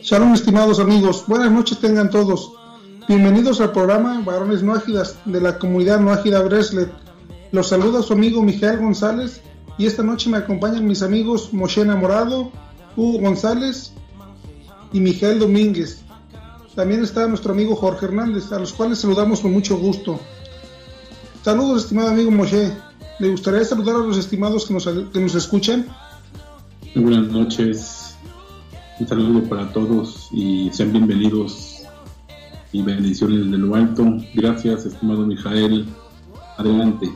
Shalom, estimados amigos, buenas noches tengan todos. Bienvenidos al programa Varones No Ágidas de la comunidad No Ágida Breslet. Los saluda su amigo Mijael González y esta noche me acompañan mis amigos Moshe Enamorado, Hugo González y Mijael Domínguez. También está nuestro amigo Jorge Hernández, a los cuales saludamos con mucho gusto. Saludos, estimado amigo Moshe. ¿Le gustaría saludar a los estimados que nos escuchan? Muy buenas noches, un saludo para todos y sean bienvenidos y bendiciones de lo alto. Gracias, estimado Mijael. Adelante.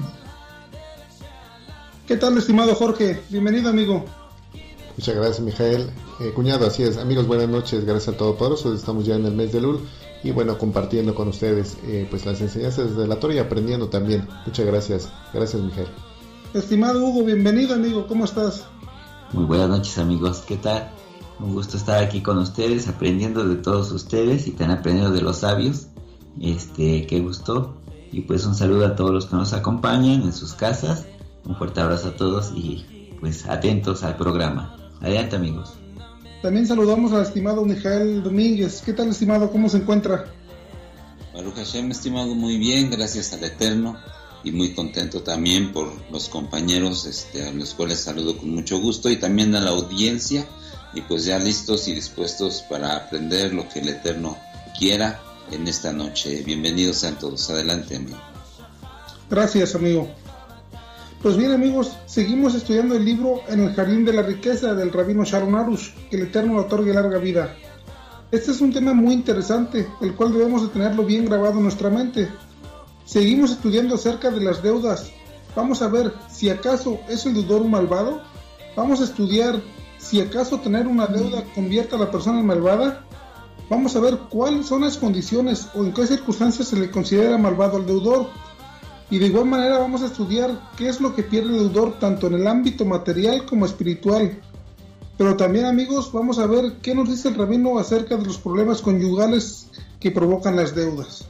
¿Qué tal, estimado Jorge? Bienvenido, amigo. Muchas gracias, Mijael. Cuñado, así es. Amigos, buenas noches. Gracias a Todopoderoso. Estamos ya en el mes de Elul y bueno, compartiendo con ustedes pues las enseñanzas de la Torah y aprendiendo también. Muchas gracias. Gracias, Mijael. Estimado Hugo, bienvenido, amigo. ¿Cómo estás? Muy buenas noches, amigos. ¿Qué tal? Un gusto estar aquí con ustedes, aprendiendo de todos ustedes y también aprendiendo de los sabios. Qué gusto. Y pues un saludo a todos los que nos acompañan en sus casas. Un fuerte abrazo a todos y pues atentos al programa. Adelante, amigos. También saludamos al estimado Mijael Domínguez. ¿Qué tal, estimado? ¿Cómo se encuentra? Baruch Hashem, estimado, muy bien, gracias al Eterno. Y muy contento también por los compañeros a los cuales saludo con mucho gusto, y también a la audiencia, y pues ya listos y dispuestos para aprender lo que el Eterno quiera en esta noche. Bienvenidos sean todos. Adelante, amigo. Gracias, amigo. Pues bien, amigos, seguimos estudiando el libro En el Jardín de la Riqueza del Rabino Sharon Arush, que el Eterno le otorgue larga vida. Este es un tema muy interesante, el cual debemos de tenerlo bien grabado en nuestra mente. Seguimos estudiando acerca de las deudas. Vamos a ver si acaso es el deudor un malvado. Vamos a estudiar si acaso tener una deuda convierte a la persona en malvada. Vamos a ver cuáles son las condiciones o en qué circunstancias se le considera malvado al deudor. Y de igual manera vamos a estudiar qué es lo que pierde el deudor tanto en el ámbito material como espiritual. Pero también, amigos, vamos a ver qué nos dice el rabino acerca de los problemas conyugales que provocan las deudas.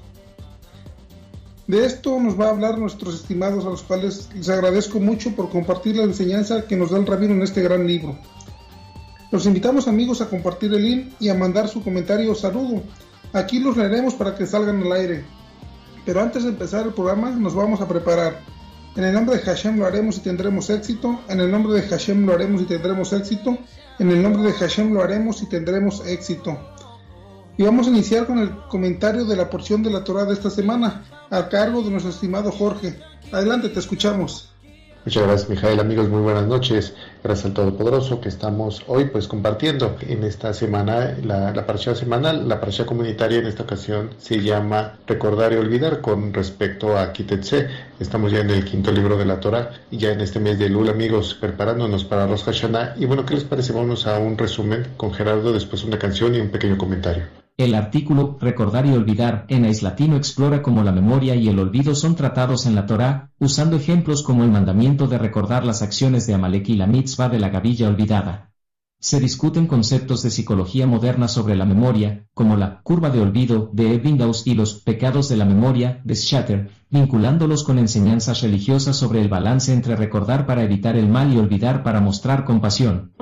De esto nos va a hablar nuestros estimados, a los cuales les agradezco mucho por compartir la enseñanza que nos da el rabino en este gran libro. Los invitamos, amigos, a compartir el link y a mandar su comentario o saludo. Aquí los leeremos para que salgan al aire. Pero antes de empezar el programa nos vamos a preparar. En el nombre de Hashem lo haremos y tendremos éxito. En el nombre de Hashem lo haremos y tendremos éxito. En el nombre de Hashem lo haremos y tendremos éxito. Y vamos a iniciar con el comentario de la porción de la Torah de esta semana, a cargo de nuestro estimado Jorge. Adelante, te escuchamos. Muchas gracias, Mijael. Amigos, muy buenas noches. Gracias al Todopoderoso que estamos hoy pues compartiendo en esta semana la parashá semanal. La parashá comunitaria en esta ocasión se llama Recordar y Olvidar con respecto a Kitetse. Estamos ya en el quinto libro de la Torah y ya en este mes de Elul, amigos, preparándonos para Rosh Hashanah. Y bueno, ¿qué les parece? Vamos a un resumen con Gerardo, después una canción y un pequeño comentario. El artículo Recordar y Olvidar en AIS Latino explora cómo la memoria y el olvido son tratados en la Torá, usando ejemplos como el mandamiento de recordar las acciones de Amalek y la mitzvah de la gavilla olvidada. Se discuten conceptos de psicología moderna sobre la memoria, como la curva de olvido de Ebbinghaus y los pecados de la memoria de Shatter, vinculándolos con enseñanzas religiosas sobre el balance entre recordar para evitar el mal y olvidar para mostrar compasión.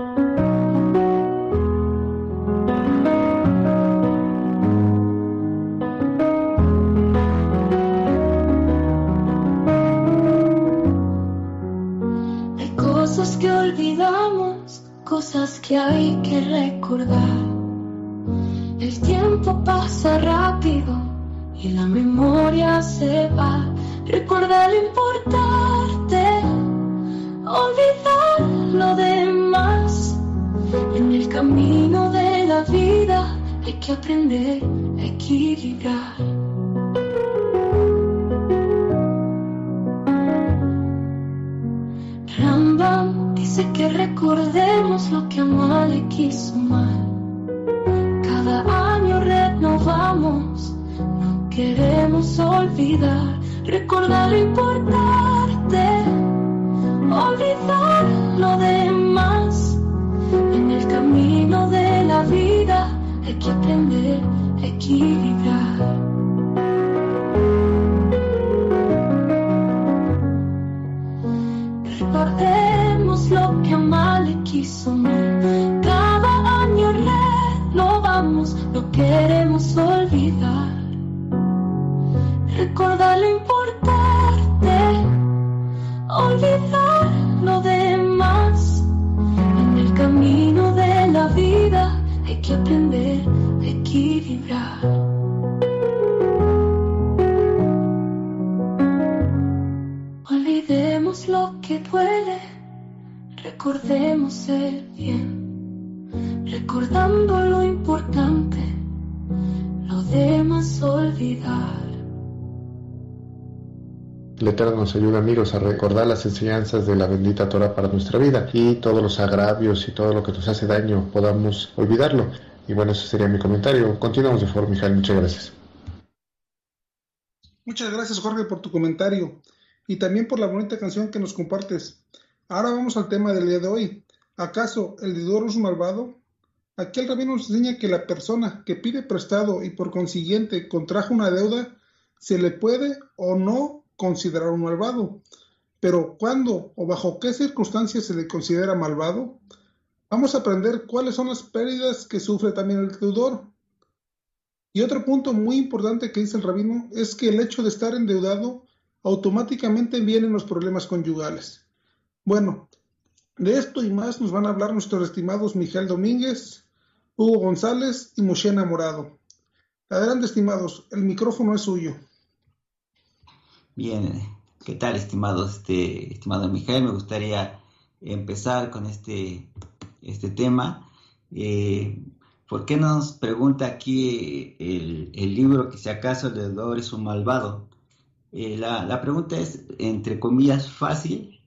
Cosas que hay que recordar. El tiempo pasa rápido y la memoria se va. Recordar lo importante, olvidar lo demás. En el camino de la vida hay que aprender a equilibrar. Rambam dice que recordemos lo que Amalek hizo mal. Cada año renovamos, no queremos olvidar. Recordar lo importante, olvidar lo demás. En el camino de la vida hay que aprender a equilibrar. Recordemos lo que Amalek hizo mal. Cada año queremos olvidar. Recordar lo importante, olvidar lo demás. En el camino de la vida hay que aprender a equilibrar. Olvidemos lo que duele, recordemos el bien, recordando lo importante, lo demás olvidar. El Eterno nos ayuda, amigos, a recordar las enseñanzas de la bendita Torah para nuestra vida y todos los agravios y todo lo que nos hace daño podamos olvidarlo. Y bueno, ese sería mi comentario. Continuamos de favor, Mijael. Muchas gracias. Muchas gracias, Jorge, por tu comentario y también por la bonita canción que nos compartes. Ahora vamos al tema del día de hoy. ¿Acaso el deudor es un malvado? Aquí el rabino nos enseña que la persona que pide prestado y por consiguiente contrajo una deuda, se le puede o no considerar un malvado. Pero ¿cuándo o bajo qué circunstancias se le considera malvado? Vamos a aprender cuáles son las pérdidas que sufre también el deudor. Y otro punto muy importante que dice el rabino es que el hecho de estar endeudado automáticamente vienen los problemas conyugales. Bueno, de esto y más nos van a hablar nuestros estimados Mijael Domínguez, Hugo González y Moshe Enamorado. Adelante, estimados, el micrófono es suyo. Bien, ¿qué tal, estimado Mijael? Me gustaría empezar con este tema. ¿Por qué nos pregunta aquí el libro que si acaso el deudor es un malvado? La pregunta es, entre comillas, fácil,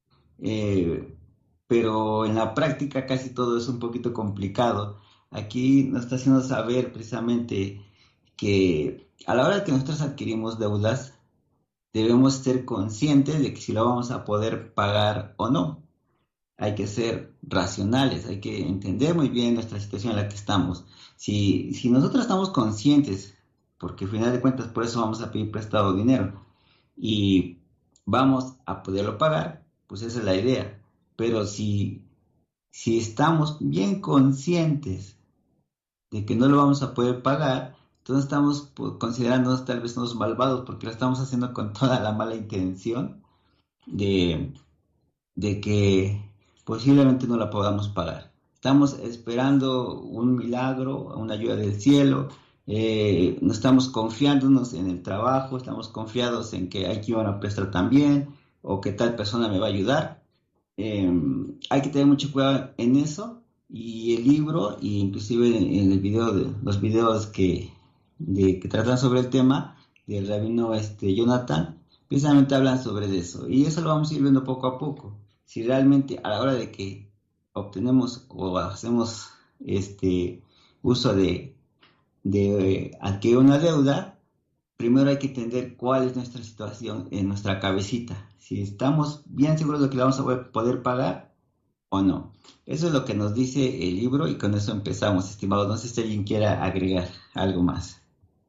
pero en la práctica casi todo es un poquito complicado. Aquí nos está haciendo saber precisamente que a la hora de que nosotros adquirimos deudas, debemos ser conscientes de que si lo vamos a poder pagar o no. Hay que ser racionales, hay que entender muy bien nuestra situación en la que estamos. Si nosotros estamos conscientes, porque al final de cuentas por eso vamos a pedir prestado dinero, y vamos a poderlo pagar, pues esa es la idea. Pero si estamos bien conscientes de que no lo vamos a poder pagar, entonces estamos considerándonos tal vez unos malvados porque lo estamos haciendo con toda la mala intención de que posiblemente no la podamos pagar. Estamos esperando un milagro, una ayuda del cielo, no estamos confiándonos en el trabajo, estamos confiados en que aquí van a prestar también o que tal persona me va a ayudar. Hay que tener mucho cuidado en eso, y el libro, e inclusive en el video, los videos que tratan sobre el tema del rabino Jonathan, precisamente hablan sobre eso, y eso lo vamos a ir viendo poco a poco. Si realmente a la hora de que obtenemos o hacemos uso de adquirir una deuda, primero hay que entender cuál es nuestra situación en nuestra cabecita, si estamos bien seguros de que la vamos a poder pagar o no. Eso es lo que nos dice el libro, y con eso empezamos, estimados. No sé si alguien quiera agregar algo más.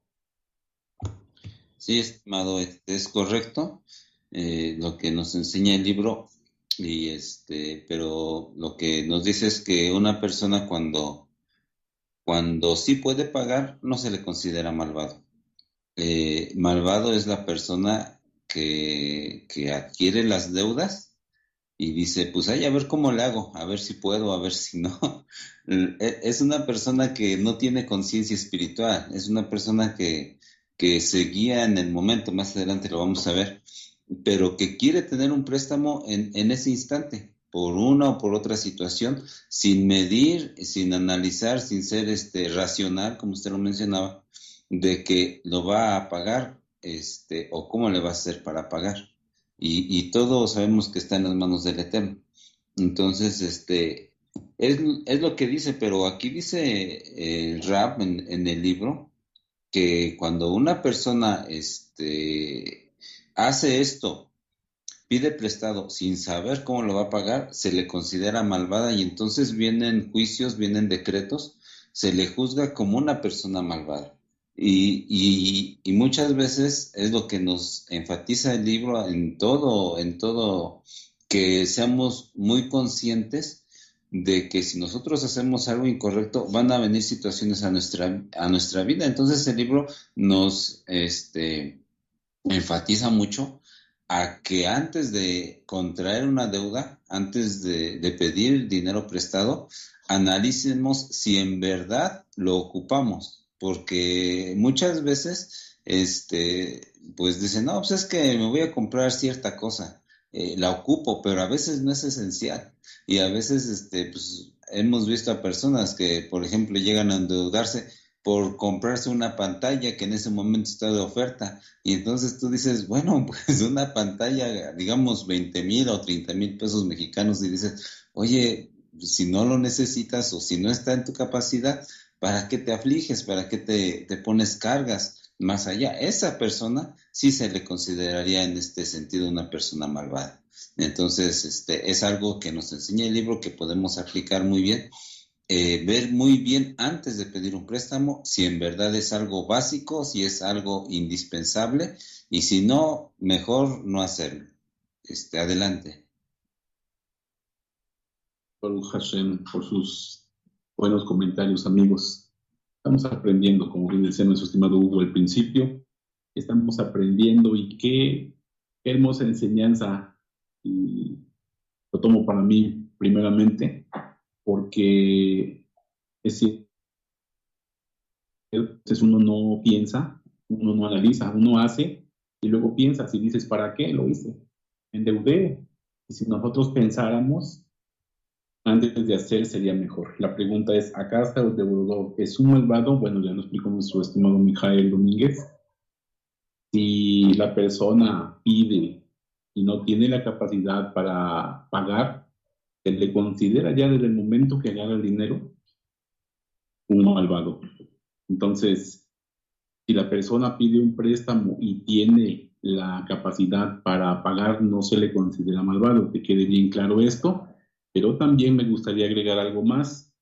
Sí, estimado, es correcto lo que nos enseña el libro, y pero lo que nos dice es que una persona cuando sí puede pagar, no se le considera malvado. Malvado es la persona que adquiere las deudas y dice, pues a ver cómo le hago, a ver si puedo, a ver si no. Es una persona que no tiene conciencia espiritual, es una persona que se guía en el momento, más adelante lo vamos a ver, pero que quiere tener un préstamo en ese instante, por una o por otra situación, sin medir, sin analizar, sin ser racional, como usted lo mencionaba, de que lo va a pagar, o cómo le va a hacer para pagar. Y todos sabemos que está en las manos del Eterno. Entonces, es lo que dice, pero aquí dice el Rab en el libro, que cuando una persona hace esto, pide prestado sin saber cómo lo va a pagar, se le considera malvada, y entonces vienen juicios, vienen decretos, se le juzga como una persona malvada. Y muchas veces es lo que nos enfatiza el libro en todo, que seamos muy conscientes de que si nosotros hacemos algo incorrecto, van a venir situaciones a nuestra vida. Entonces el libro nos enfatiza mucho a que antes de contraer una deuda, antes de pedir dinero prestado, analicemos si en verdad lo ocupamos, porque muchas veces, pues dicen, no, pues es que me voy a comprar cierta cosa, la ocupo, pero a veces no es esencial, y a veces, pues hemos visto a personas que, por ejemplo, llegan a endeudarse por comprarse una pantalla que en ese momento está de oferta, y entonces tú dices, bueno, pues una pantalla, digamos 20,000 o 30,000 pesos mexicanos, y dices, oye, si no lo necesitas o si no está en tu capacidad, ¿para qué te afliges? ¿Para qué te pones cargas más allá? Esa persona sí se le consideraría en este sentido una persona malvada. Entonces, es algo que nos enseña el libro que podemos aplicar muy bien. Ver muy bien antes de pedir un préstamo si en verdad es algo básico, si es algo indispensable, y si no, mejor no hacerlo. Adelante. Baruch Hashem, por sus buenos comentarios, amigos. Estamos aprendiendo, como bien decía nuestro estimado Hugo al principio, estamos aprendiendo, y qué hermosa enseñanza, y lo tomo para mí primeramente, porque es cierto, uno no piensa, uno no analiza, uno hace y luego piensas y dices, ¿para qué lo hice? Me endeudé. Y si nosotros pensáramos antes de hacer, sería mejor. La pregunta es, ¿acaso el deudor es un malvado? Bueno, ya lo explicó nuestro estimado Mijael Domínguez. Si la persona pide y no tiene la capacidad para pagar, se le considera ya desde el momento que gana el dinero un malvado. Entonces, si la persona pide un préstamo y tiene la capacidad para pagar, no se le considera malvado. Que quede bien claro esto. Pero también me gustaría agregar algo más.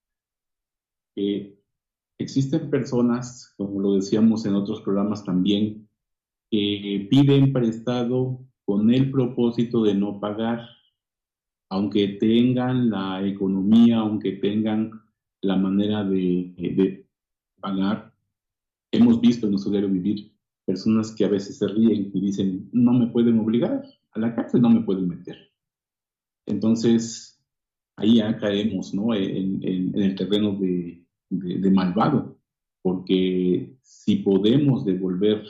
Existen personas, como lo decíamos en otros programas también, que piden prestado con el propósito de no pagar, aunque tengan la economía, aunque tengan la manera de pagar. Hemos visto en nuestro diario vivir personas que a veces se ríen y dicen, no me pueden obligar, a la cárcel no me pueden meter. Entonces, ahí ya caemos, ¿no?, en el terreno de malvado, porque si podemos devolver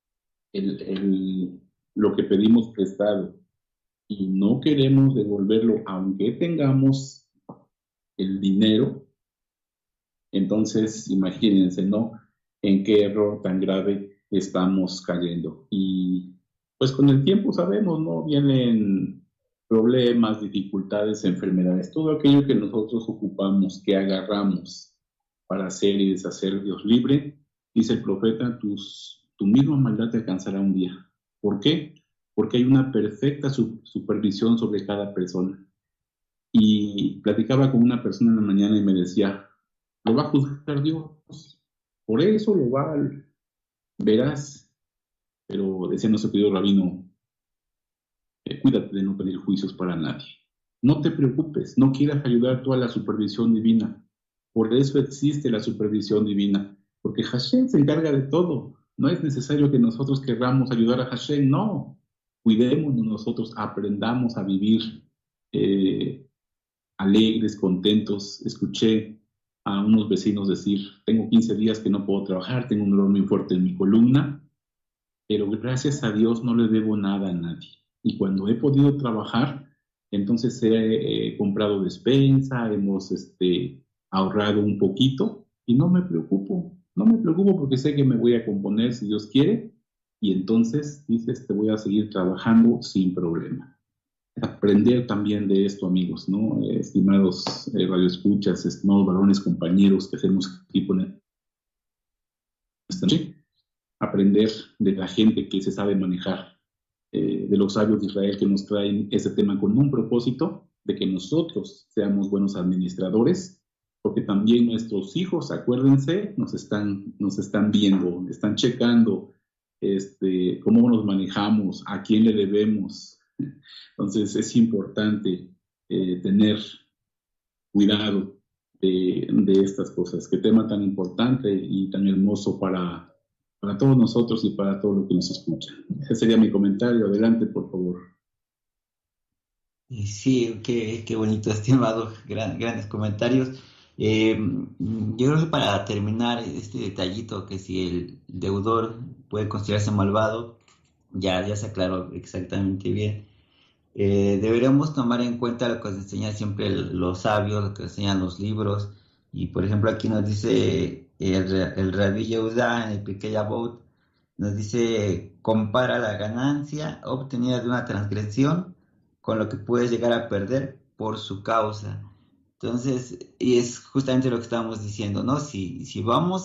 lo que pedimos prestado y no queremos devolverlo aunque tengamos el dinero, entonces imagínense, ¿no?, en qué error tan grave estamos cayendo. Y pues con el tiempo sabemos, ¿no?, vienen problemas, dificultades, enfermedades, todo aquello que nosotros ocupamos, que agarramos para hacer y deshacer, Dios libre, dice el profeta, tu misma maldad te alcanzará un día. ¿Por qué? Porque hay una perfecta supervisión sobre cada persona. Y platicaba con una persona en la mañana y me decía, lo va a juzgar Dios, por eso lo va a... Verás, pero decía nuestro querido rabino, cuídate de no pedir juicios para nadie. No te preocupes, no quieras ayudar tú a la supervisión divina. Por eso existe la supervisión divina, porque Hashem se encarga de todo. No es necesario que nosotros querramos ayudar a Hashem, no. Cuidémonos nosotros, aprendamos a vivir alegres, contentos. Escuché a unos vecinos decir, tengo 15 días que no puedo trabajar, tengo un dolor muy fuerte en mi columna, pero gracias a Dios no le debo nada a nadie. Y cuando he podido trabajar, entonces he comprado despensa, hemos ahorrado un poquito y no me preocupo porque sé que me voy a componer si Dios quiere, y entonces dices, te voy a seguir trabajando sin problema. Aprender también de esto, amigos, ¿no? Estimados radioescuchas, estimados varones, compañeros que hacemos aquí con esta noche, aprender de la gente que se sabe manejar, de los sabios de Israel que nos traen ese tema con un propósito de que nosotros seamos buenos administradores, porque también nuestros hijos, acuérdense, nos están viendo, están checando cómo nos manejamos, a quién le debemos. Entonces es importante tener cuidado de estas cosas. Qué tema tan importante y tan hermoso para todos nosotros y para todos los que nos escuchan. Ese sería mi comentario. Adelante, por favor. Y sí, qué bonito, estimado, grandes comentarios. Yo creo que para terminar este detallito, que si el deudor puede considerarse malvado, ya se aclaró exactamente bien. Deberíamos tomar en cuenta lo que nos enseñan siempre los sabios, lo que enseñan los libros. Y por ejemplo aquí nos dice el Rabbi Yehuda en el Pirkei Avot, nos dice: compara la ganancia obtenida de una transgresión con lo que puedes llegar a perder por su causa. Entonces, y es justamente lo que estábamos diciendo, ¿no? Si vamos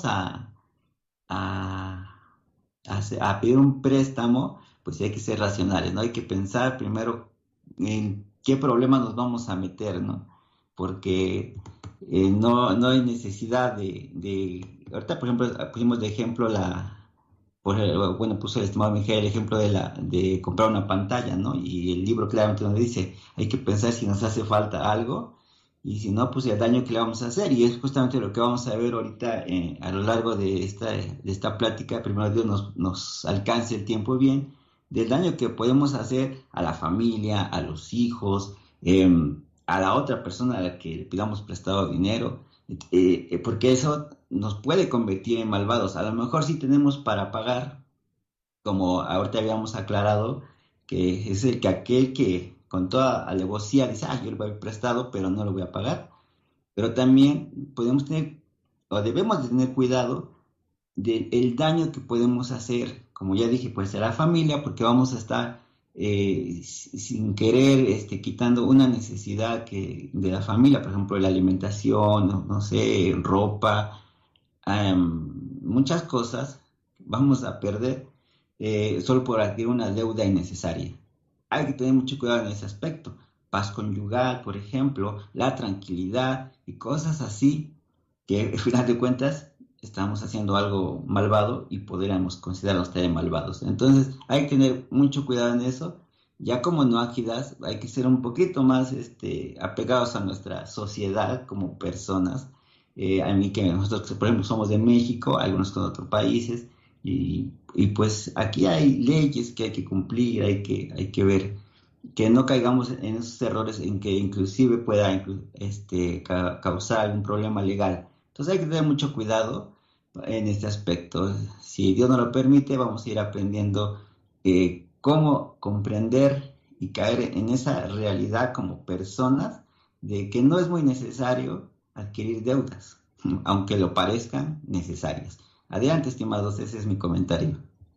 a, a pedir un préstamo, pues hay que ser racionales, ¿no? Hay que pensar primero en qué problema nos vamos a meter, ¿no? Porque no hay necesidad ahorita, por ejemplo, pusimos de ejemplo puso el estimado Miguel el ejemplo de comprar una pantalla, ¿no? Y el libro claramente nos dice, hay que pensar si nos hace falta algo, y si no, pues el daño que le vamos a hacer. Y es justamente lo que vamos a ver ahorita a lo largo de esta plática. Primero Dios nos alcance el tiempo bien, del daño que podemos hacer a la familia, a los hijos, a la otra persona a la que le pidamos prestado dinero, porque eso nos puede convertir en malvados. A lo mejor sí tenemos para pagar, como ahorita habíamos aclarado, que es aquel que con toda alevosía dice: yo le voy a haber prestado, pero no lo voy a pagar. Pero también podemos tener, o debemos de tener cuidado del daño que podemos hacer, como ya dije, pues a la familia, porque vamos a estar sin querer quitando una necesidad de la familia, por ejemplo, la alimentación, no sé, ropa, muchas cosas vamos a perder solo por adquirir una deuda innecesaria. Hay que tener mucho cuidado en ese aspecto. Paz conyugal, por ejemplo, la tranquilidad y cosas así, que al final de cuentas estamos haciendo algo malvado y podríamos considerarnos también malvados. Entonces hay que tener mucho cuidado en eso. Ya como noáquidas hay que ser un poquito más apegados a nuestra sociedad como personas. A mí, que nosotros, por ejemplo, somos de México, algunos con otros países, y pues aquí hay leyes que hay que cumplir, hay que ver que no caigamos en esos errores en que inclusive pueda causar algún problema legal. Entonces hay que tener mucho cuidado en este aspecto. Si Dios nos lo permite, vamos a ir aprendiendo cómo comprender y caer en esa realidad como personas, de que no es muy necesario adquirir deudas, aunque lo parezcan necesarias. Adelante, estimados, ese es mi comentario.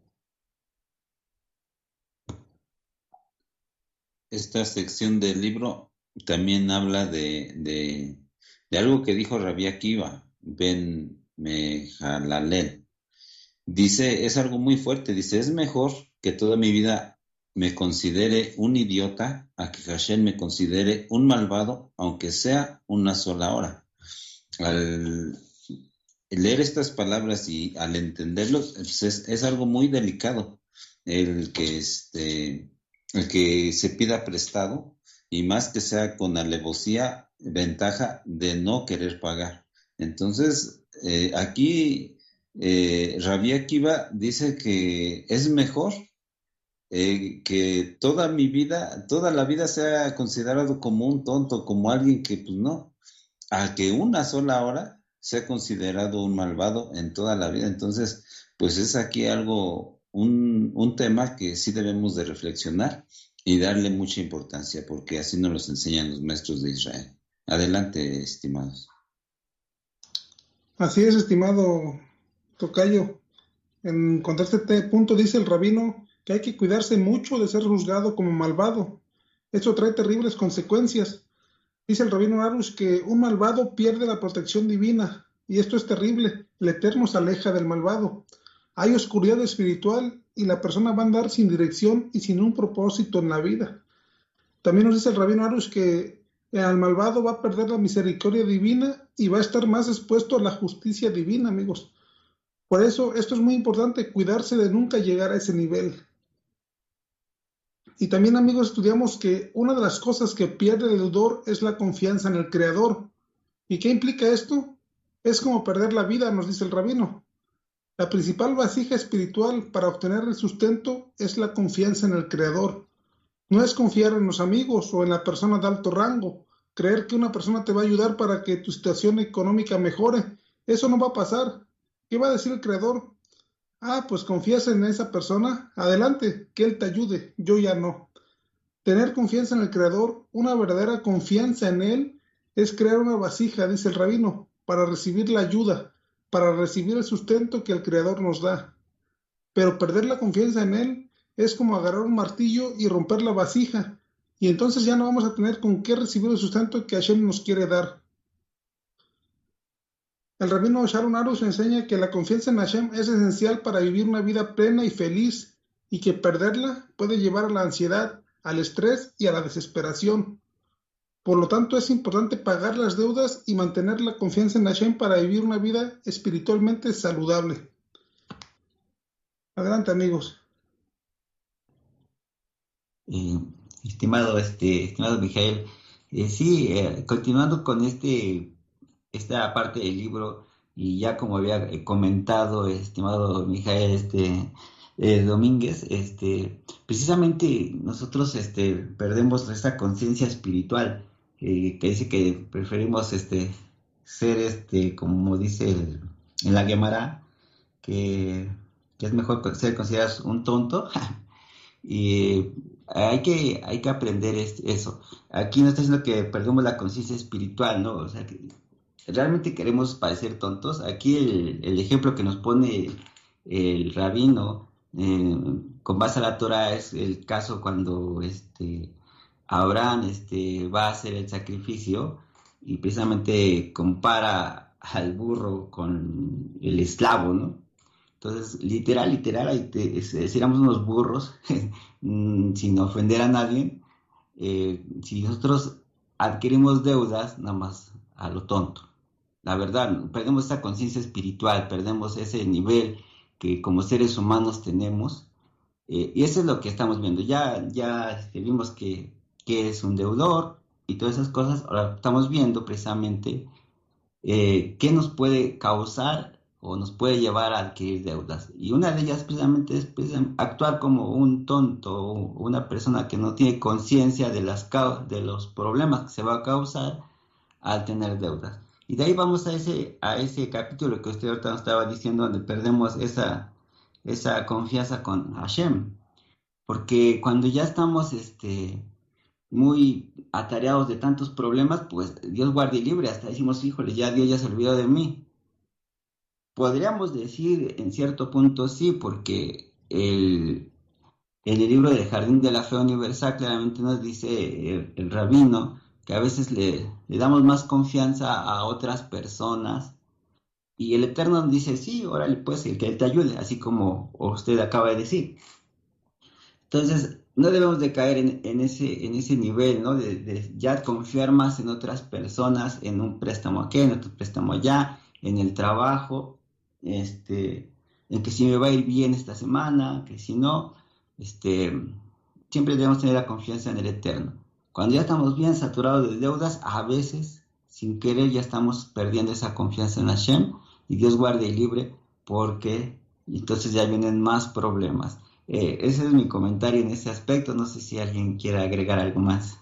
Esta sección del libro también habla de algo que dijo Rabbi Akiva Ben Mehalalel. Dice, es algo muy fuerte, dice: es mejor que toda mi vida me considere un idiota a que Hashem me considere un malvado, aunque sea una sola hora. Al leer estas palabras y al entenderlos, pues es algo muy delicado el que se pida prestado, y más que sea con alevosía, ventaja de no querer pagar. Entonces, aquí Rabbi Akiva dice que es mejor que toda la vida sea considerado como un tonto, como alguien que pues no, a que una sola hora sea considerado un malvado en toda la vida. Entonces, pues es aquí un tema que sí debemos de reflexionar y darle mucha importancia, porque así nos los enseñan los maestros de Israel. Adelante, estimados. Así es, estimado tocayo. En cuanto a este punto, dice el rabino que hay que cuidarse mucho de ser juzgado como malvado. Esto trae terribles consecuencias. Dice el rabino Arush que un malvado pierde la protección divina, y esto es terrible. El Eterno se aleja del malvado. Hay oscuridad espiritual y la persona va a andar sin dirección y sin un propósito en la vida. También nos dice el rabino Arush que al malvado va a perder la misericordia divina y va a estar más expuesto a la justicia divina, amigos. Por eso esto es muy importante, cuidarse de nunca llegar a ese nivel. Y también, amigos, estudiamos que una de las cosas que pierde el deudor es la confianza en el Creador. ¿Y qué implica esto? Es como perder la vida, nos dice el rabino. La principal vasija espiritual para obtener el sustento es la confianza en el Creador. No es confiar en los amigos o en la persona de alto rango, creer que una persona te va a ayudar para que tu situación económica mejore. Eso no va a pasar. ¿Qué va a decir el Creador? Ah, pues confías en esa persona, adelante, que Él te ayude, yo ya no. Tener confianza en el Creador, una verdadera confianza en Él, es crear una vasija, dice el rabino, para recibir la ayuda, para recibir el sustento que el Creador nos da. Pero perder la confianza en Él es como agarrar un martillo y romper la vasija, y entonces ya no vamos a tener con qué recibir el sustento que Hashem nos quiere dar. El rabino Sharon Arush enseña que la confianza en Hashem es esencial para vivir una vida plena y feliz, y que perderla puede llevar a la ansiedad, al estrés y a la desesperación. Por lo tanto, es importante pagar las deudas y mantener la confianza en Hashem para vivir una vida espiritualmente saludable. Adelante, amigos. Estimado Mijael, sí, continuando con esta parte del libro, y ya como había comentado, estimado Mijael, Domínguez, precisamente nosotros perdemos esta conciencia espiritual, que dice que preferimos ser, como dice en la Gemara, que es mejor ser considerado un tonto. Y hay que aprender eso. Aquí no está diciendo que perdemos la conciencia espiritual, ¿no? O sea, que realmente queremos parecer tontos. Aquí el ejemplo que nos pone el rabino con base a la Torah es el caso cuando Abraham va a hacer el sacrificio y precisamente compara al burro con el esclavo, ¿no? Entonces, literal, ahí seríamos unos burros, sin ofender a nadie. Si nosotros adquirimos deudas, nada más a lo tonto. La verdad, perdemos esa conciencia espiritual, perdemos ese nivel que como seres humanos tenemos. Y eso es lo que estamos viendo. Ya vimos que es un deudor y todas esas cosas. Ahora estamos viendo precisamente qué nos puede causar o nos puede llevar a adquirir deudas. Y una de ellas precisamente es actuar como un tonto o una persona que no tiene conciencia de los problemas que se va a causar al tener deudas. Y de ahí vamos a ese capítulo que usted ahorita nos estaba diciendo, donde perdemos esa confianza con Hashem. Porque cuando ya estamos muy atareados de tantos problemas, pues Dios guarde y libre, hasta decimos, híjole, ya Dios ya se olvidó de mí. Podríamos decir en cierto punto sí, porque en el libro del Jardín de la Fe Universal claramente nos dice el rabino que a veces le damos más confianza a otras personas y el Eterno nos dice, sí, órale, pues el que Él te ayude, así como usted acaba de decir. Entonces, no debemos de caer en ese nivel, ¿no? De ya confiar más en otras personas, en un préstamo aquí, en otro préstamo allá, en el trabajo, en que si me va a ir bien esta semana, que si no, siempre debemos tener la confianza en el Eterno. Cuando ya estamos bien saturados de deudas, a veces, sin querer, ya estamos perdiendo esa confianza en Hashem, y Dios guarde y libre, porque entonces ya vienen más problemas. Ese es mi comentario en ese aspecto. No sé si alguien quiere agregar algo más.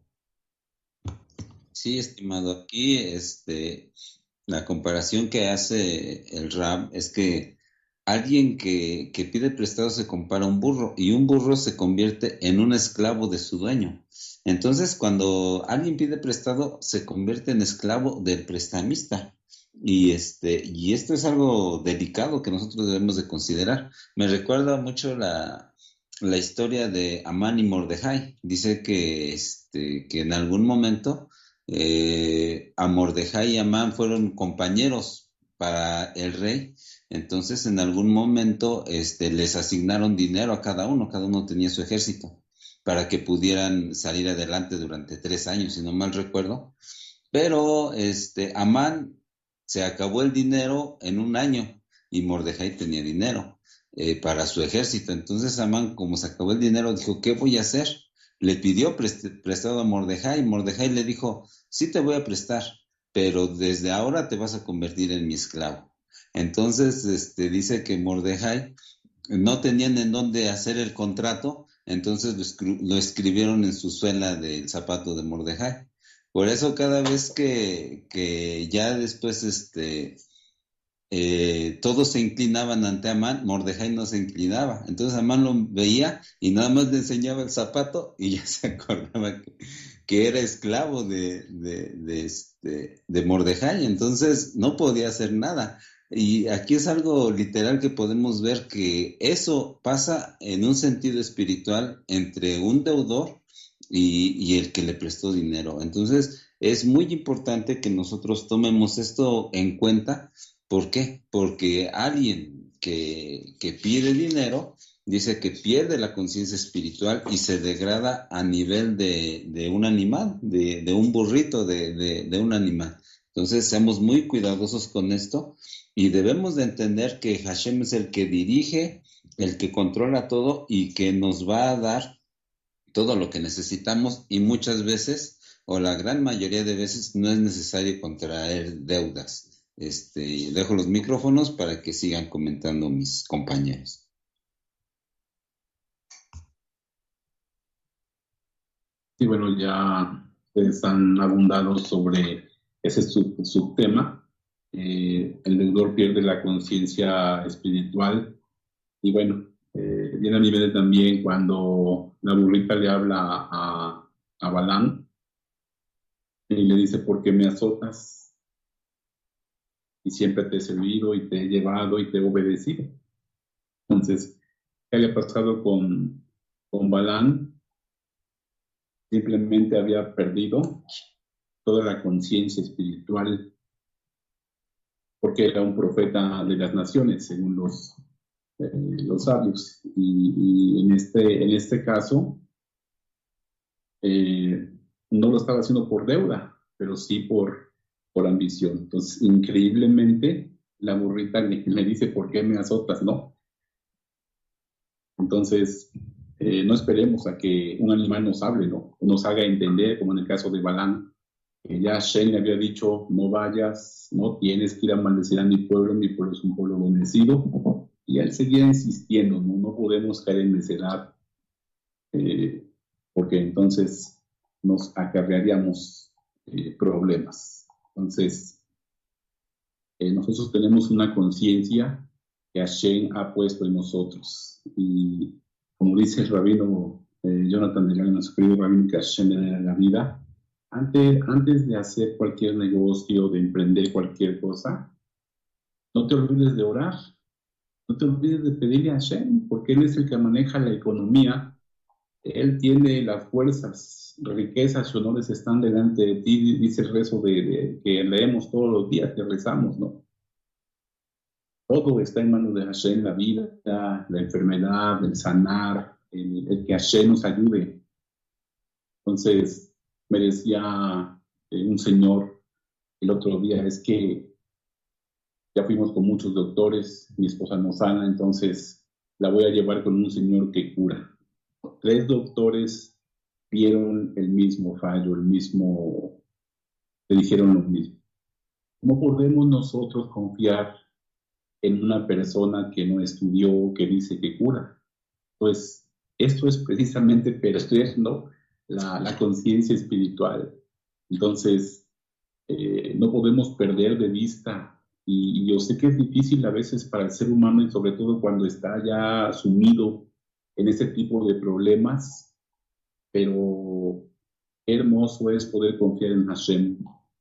Sí, estimado, aquí la comparación que hace el Rab es que alguien que pide prestado se compara a un burro y un burro se convierte en un esclavo de su dueño. Entonces, cuando alguien pide prestado, se convierte en esclavo del prestamista. Y esto es algo delicado que nosotros debemos de considerar. Me recuerda mucho la historia de Amán y Mordejai. Dice que en algún momento a Mordejai y Amán fueron compañeros para el rey. Entonces en algún momento les asignaron dinero a cada uno tenía su ejército para que pudieran salir adelante durante 3 años, si no mal recuerdo. Pero Amán se acabó el dinero en 1 año y Mordejai tenía dinero para su ejército. Entonces Amán, como se acabó el dinero, dijo, ¿qué voy a hacer? Le pidió prestado a Mordejai y Mordejai le dijo, sí te voy a prestar, pero desde ahora te vas a convertir en mi esclavo. Entonces, dice que Mordejai no tenían en dónde hacer el contrato, entonces lo escribieron en su suela del zapato de Mordejai. Por eso cada vez que ya después todos se inclinaban ante Amán, Mordejai no se inclinaba. Entonces Amán lo veía y nada más le enseñaba el zapato y ya se acordaba que era esclavo de Mordejai. Entonces no podía hacer nada. Y aquí es algo literal que podemos ver que eso pasa en un sentido espiritual entre un deudor y el que le prestó dinero. Entonces es muy importante que nosotros tomemos esto en cuenta. ¿Por qué? Porque alguien que pide dinero dice que pierde la conciencia espiritual y se degrada a nivel de un animal, de un burrito, de un animal. Entonces seamos muy cuidadosos con esto y debemos de entender que Hashem es el que dirige, el que controla todo y que nos va a dar todo lo que necesitamos, y muchas veces, o la gran mayoría de veces, no es necesario contraer deudas. Dejo los micrófonos para que sigan comentando mis compañeros. Sí, bueno, ya ustedes han abundado sobre ese subtema. El deudor pierde la conciencia espiritual. Y bueno, viene a nivel también cuando la burrita le habla a Balán y le dice: ¿por qué me azotas? Y siempre te he servido y te he llevado y te he obedecido. Entonces, ¿qué había pasado con Balán? Simplemente había perdido toda la conciencia espiritual porque era un profeta de las naciones, según los sabios. Y en este caso, no lo estaba haciendo por deuda, pero sí por ambición. Entonces, increíblemente, la burrita le dice: ¿por qué me azotas? ¿No? Entonces, no esperemos a que un animal nos hable, ¿no? Nos haga entender, como en el caso de Balán, que ya Shen le había dicho: no vayas, no tienes que ir a maldecir a mi pueblo es un pueblo bendecido. Y él seguía insistiendo, no podemos caer en necedad, porque entonces nos acarrearíamos problemas. Entonces, nosotros tenemos una conciencia que Hashem ha puesto en nosotros. Y como dice el rabino Jonathan Delgado, nuestro querido rabino, que Hashem le da la vida, antes de hacer cualquier negocio, de emprender cualquier cosa, no te olvides de orar, no te olvides de pedirle a Hashem, porque Él es el que maneja la economía. Él tiene las fuerzas, riquezas y honores están delante de ti, dice el rezo que leemos todos los días, que rezamos, ¿no? Todo está en manos de Hashem, la vida, la enfermedad, el sanar, el que Hashem nos ayude. Entonces, me decía un señor el otro día: es que ya fuimos con muchos doctores, mi esposa no sana, entonces la voy a llevar con un señor que cura. 3 doctores vieron el mismo fallo, le dijeron lo mismo. ¿Cómo podemos nosotros confiar en una persona que no estudió, que dice que cura? Pues esto es precisamente perder, ¿no?, la conciencia espiritual. Entonces, no podemos perder de vista. Y yo sé que es difícil a veces para el ser humano, y sobre todo cuando está ya sumido en ese tipo de problemas, pero qué hermoso es poder confiar en Hashem.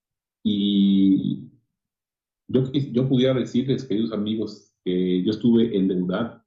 Y yo pudiera decirles, queridos amigos, que yo estuve endeudado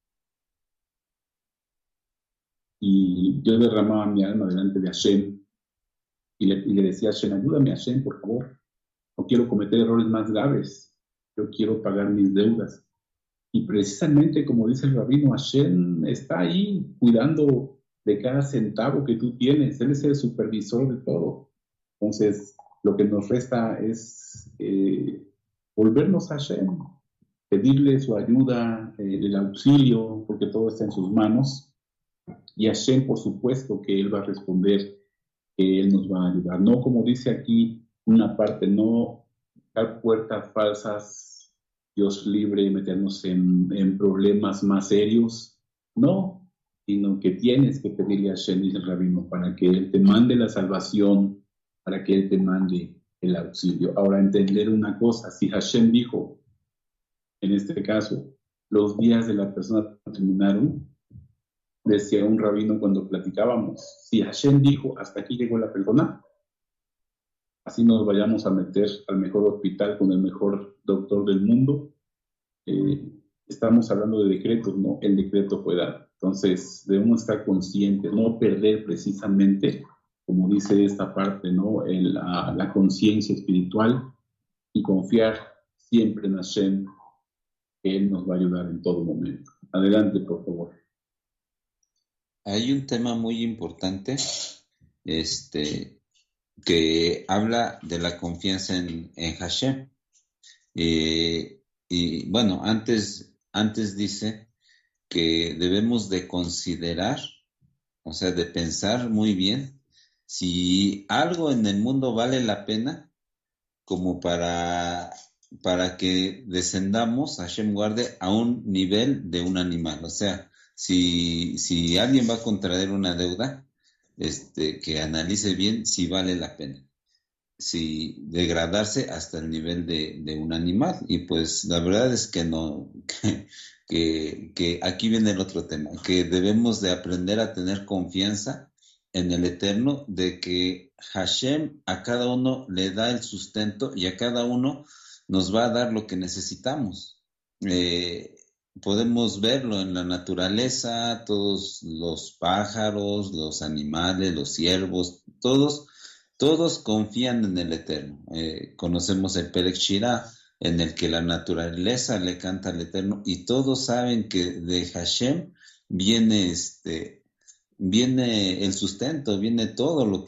y yo derramaba mi alma delante de Hashem y le decía a Hashem: ayúdame, Hashem, por favor, no quiero cometer errores más graves, yo quiero pagar mis deudas. Y precisamente, como dice el rabino, Hashem está ahí cuidando de cada centavo que tú tienes. Él es el supervisor de todo. Entonces, lo que nos resta es volvernos a Hashem, pedirle su ayuda, el auxilio, porque todo está en sus manos. Y Hashem, por supuesto, que Él va a responder, que Él nos va a ayudar. No, como dice aquí una parte, no buscar puertas falsas, Dios libre, meternos en problemas más serios. No, sino que tienes que pedirle a Hashem, dice el rabino, para que Él te mande la salvación, para que Él te mande el auxilio. Ahora, entender una cosa, si Hashem dijo, en este caso, los días de la persona terminaron, decía un rabino cuando platicábamos, si Hashem dijo, hasta aquí llegó la persona, así nos vayamos a meter al mejor hospital con el mejor doctor del mundo, estamos hablando de decretos, ¿no? El decreto fue dado. Entonces, debemos estar conscientes, no perder precisamente, como dice esta parte, ¿no? La conciencia espiritual y confiar siempre en Hashem, que Él nos va a ayudar en todo momento. Adelante, por favor. Hay un tema muy importante, que habla de la confianza en Hashem. Y bueno, antes dice que debemos de considerar, o sea, de pensar muy bien si algo en el mundo vale la pena como para que descendamos, Hashem guarde, a un nivel de un animal. O sea, si alguien va a contraer una deuda, que analice bien si vale la pena, si degradarse hasta el nivel de un animal. Y pues la verdad es que no, que aquí viene el otro tema, que debemos de aprender a tener confianza en el Eterno, de que Hashem a cada uno le da el sustento y a cada uno nos va a dar lo que necesitamos. Podemos verlo en la naturaleza, todos los pájaros, los animales, los ciervos, todos confían en el Eterno. Conocemos el Perek Shirah, en el que la naturaleza le canta al Eterno, y todos saben que de Hashem viene el sustento, viene todo lo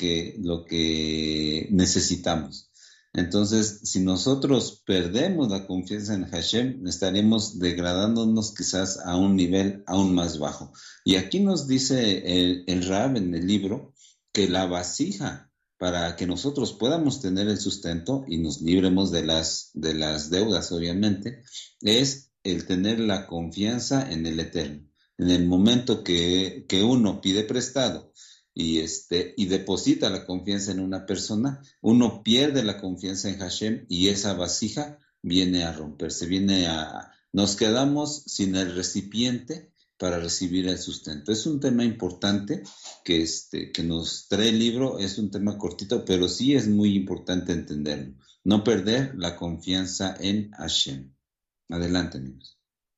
que necesitamos. Entonces, si nosotros perdemos la confianza en Hashem, estaremos degradándonos quizás a un nivel aún más bajo. Y aquí nos dice el Rab en el libro que la vasija para que nosotros podamos tener el sustento y nos libremos de las deudas, obviamente, es el tener la confianza en el Eterno. En el momento que uno pide prestado y deposita la confianza en una persona, uno pierde la confianza en Hashem y esa vasija viene a romperse, nos quedamos sin el recipiente para recibir el sustento. Es un tema importante que nos trae el libro, es un tema cortito, pero sí es muy importante entenderlo. No perder la confianza en Hashem. Adelante, amigos.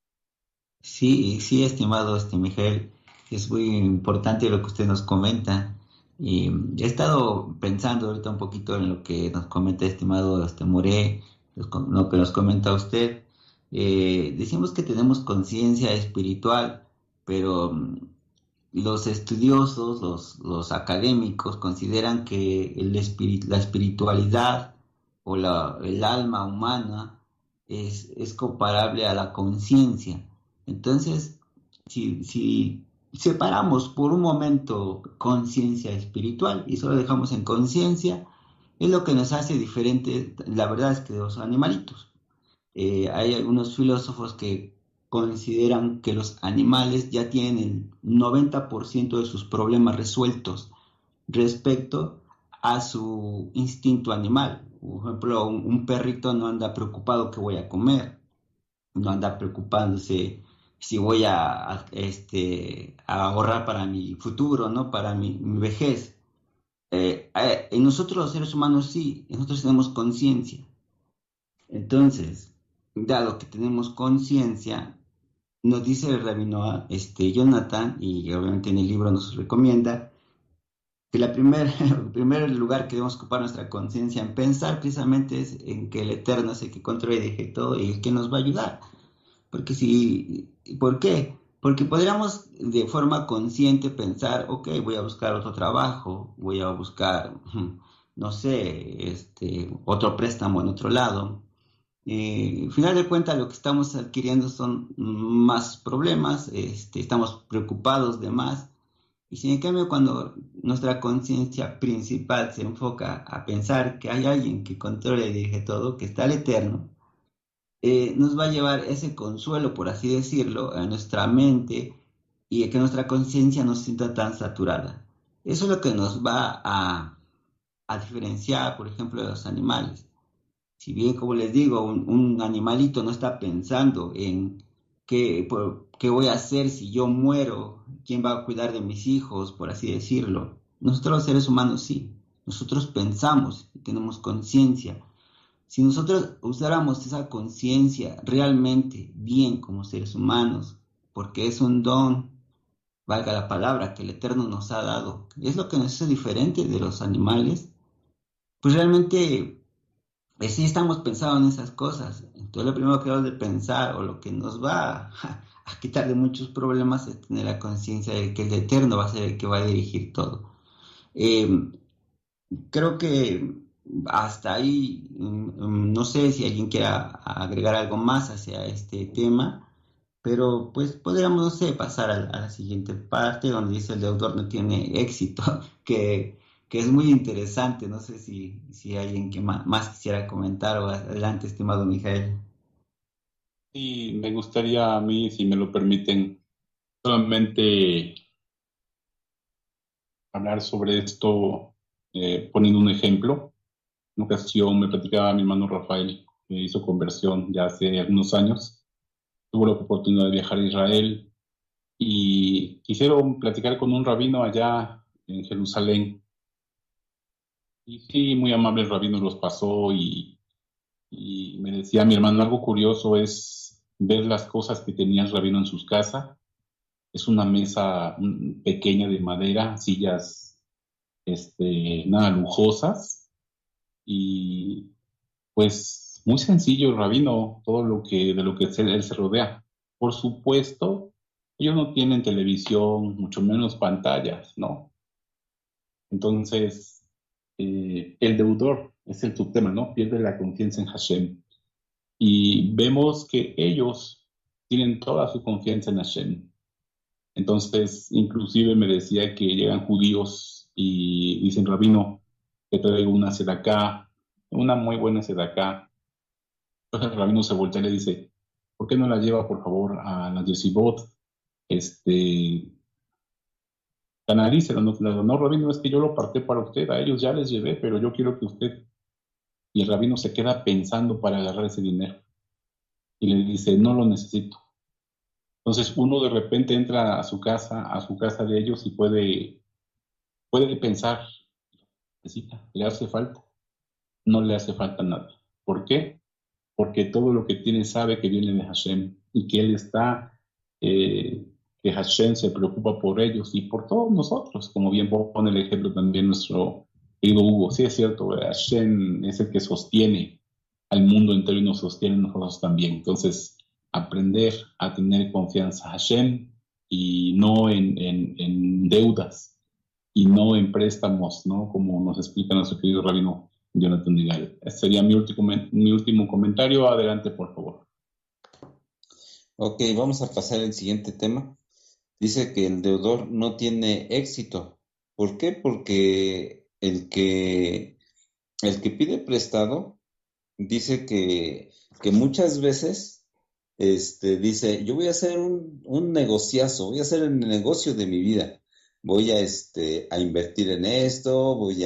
Sí, estimado Mijael, es muy importante lo que usted nos comenta. Y he estado pensando ahorita un poquito en lo que nos comenta estimado Moré, lo que nos comenta usted. Decimos que tenemos conciencia espiritual, pero los estudiosos, los académicos consideran que la espiritualidad o el alma humana es comparable a la conciencia. Entonces, si separamos por un momento conciencia espiritual y solo dejamos en conciencia, es lo que nos hace diferentes, la verdad es que de los animalitos. Hay algunos filósofos que consideran que los animales ya tienen el 90% de sus problemas resueltos respecto a su instinto animal. Por ejemplo, un perrito no anda preocupado qué voy a comer, no anda preocupándose si voy a ahorrar para mi futuro, ¿no? Para mi vejez. En nosotros los seres humanos sí, nosotros tenemos conciencia. Entonces, dado que tenemos conciencia, nos dice el rabino Jonathan, y obviamente en el libro nos recomienda, que el primer lugar que debemos ocupar nuestra conciencia en pensar precisamente es en que el Eterno es el que controla y dirige todo y el que nos va a ayudar. ¿Por qué? Porque podríamos de forma consciente pensar, ok, voy a buscar otro trabajo, voy a buscar, no sé, otro préstamo en otro lado. Al final de cuentas lo que estamos adquiriendo son más problemas, estamos preocupados de más Y si en cambio cuando nuestra conciencia principal se enfoca a pensar que hay alguien que controla y dirige todo, que está el Eterno, nos va a llevar ese consuelo, por así decirlo, a nuestra mente y a que nuestra conciencia no se sienta tan saturada. Eso es lo que nos va a diferenciar, por ejemplo, de los animales. Si bien, como les digo, un animalito no está pensando en qué voy a hacer si yo muero, quién va a cuidar de mis hijos, por así decirlo. Nosotros los seres humanos sí, nosotros pensamos y tenemos conciencia. Si nosotros usáramos esa conciencia realmente bien como seres humanos, porque es un don, valga la palabra, que el Eterno nos ha dado, es lo que nos hace diferente de los animales, pues realmente sí estamos pensando en esas cosas. Entonces lo primero que debemos de pensar o lo que nos va a quitar de muchos problemas es tener la conciencia de que el Eterno va a ser el que va a dirigir todo. Eh, Creo que hasta ahí, no sé si alguien quiera agregar algo más hacia este tema, pero pues podríamos, no sé, pasar a la siguiente parte donde dice el deudor no tiene éxito, que es muy interesante. No sé si alguien que más quisiera comentar o adelante, estimado Mijael. Sí, me gustaría a mí, si me lo permiten, solamente hablar sobre esto poniendo un ejemplo. En una ocasión me platicaba mi hermano Rafael, que hizo conversión ya hace algunos años. Tuvo la oportunidad de viajar a Israel y quisieron platicar con un rabino allá en Jerusalén. Y sí, muy amable el rabino los pasó y me decía mi hermano, algo curioso es ver las cosas que tenía el rabino en sus casas. Es una mesa pequeña de madera, sillas nada lujosas y pues muy sencillo el rabino, todo lo que de lo que él se rodea. Por supuesto, ellos no tienen televisión, mucho menos pantallas, ¿no? Entonces, el deudor es el subtema, ¿no? Pierde la confianza en Hashem. Y vemos que ellos tienen toda su confianza en Hashem. Entonces, inclusive me decía que llegan judíos y dicen, rabino, que traigo una sedacá, una muy buena sedacá. Entonces el rabino se voltea y le dice, ¿por qué no la lleva, por favor, a la Yesibot? Canarícelo, no, rabino, es que yo lo aparté para usted, a ellos ya les llevé, pero yo quiero que usted... Y el rabino se queda pensando para agarrar ese dinero. Y le dice, no lo necesito. Entonces uno de repente entra a su casa de ellos y puede pensar, necesita, le hace falta. No le hace falta nada. ¿Por qué? Porque todo lo que tiene sabe que viene de Hashem y que él está, que Hashem se preocupa por ellos y por todos nosotros, como bien pone el ejemplo también nuestro querido Hugo. Sí, es cierto, Hashem es el que sostiene al mundo entero y nos sostiene nosotros también. Entonces, aprender a tener confianza en Hashem y no en deudas y no en préstamos, ¿no? Como nos explica nuestro querido rabino Jonathan Digal. Ese sería mi último comentario. Adelante, por favor. Ok, vamos a pasar al siguiente tema. Dice que el deudor no tiene éxito. ¿Por qué? Porque el que pide prestado dice que muchas veces dice, yo voy a hacer un negociazo, voy a hacer el negocio de mi vida. Voy a invertir en esto, voy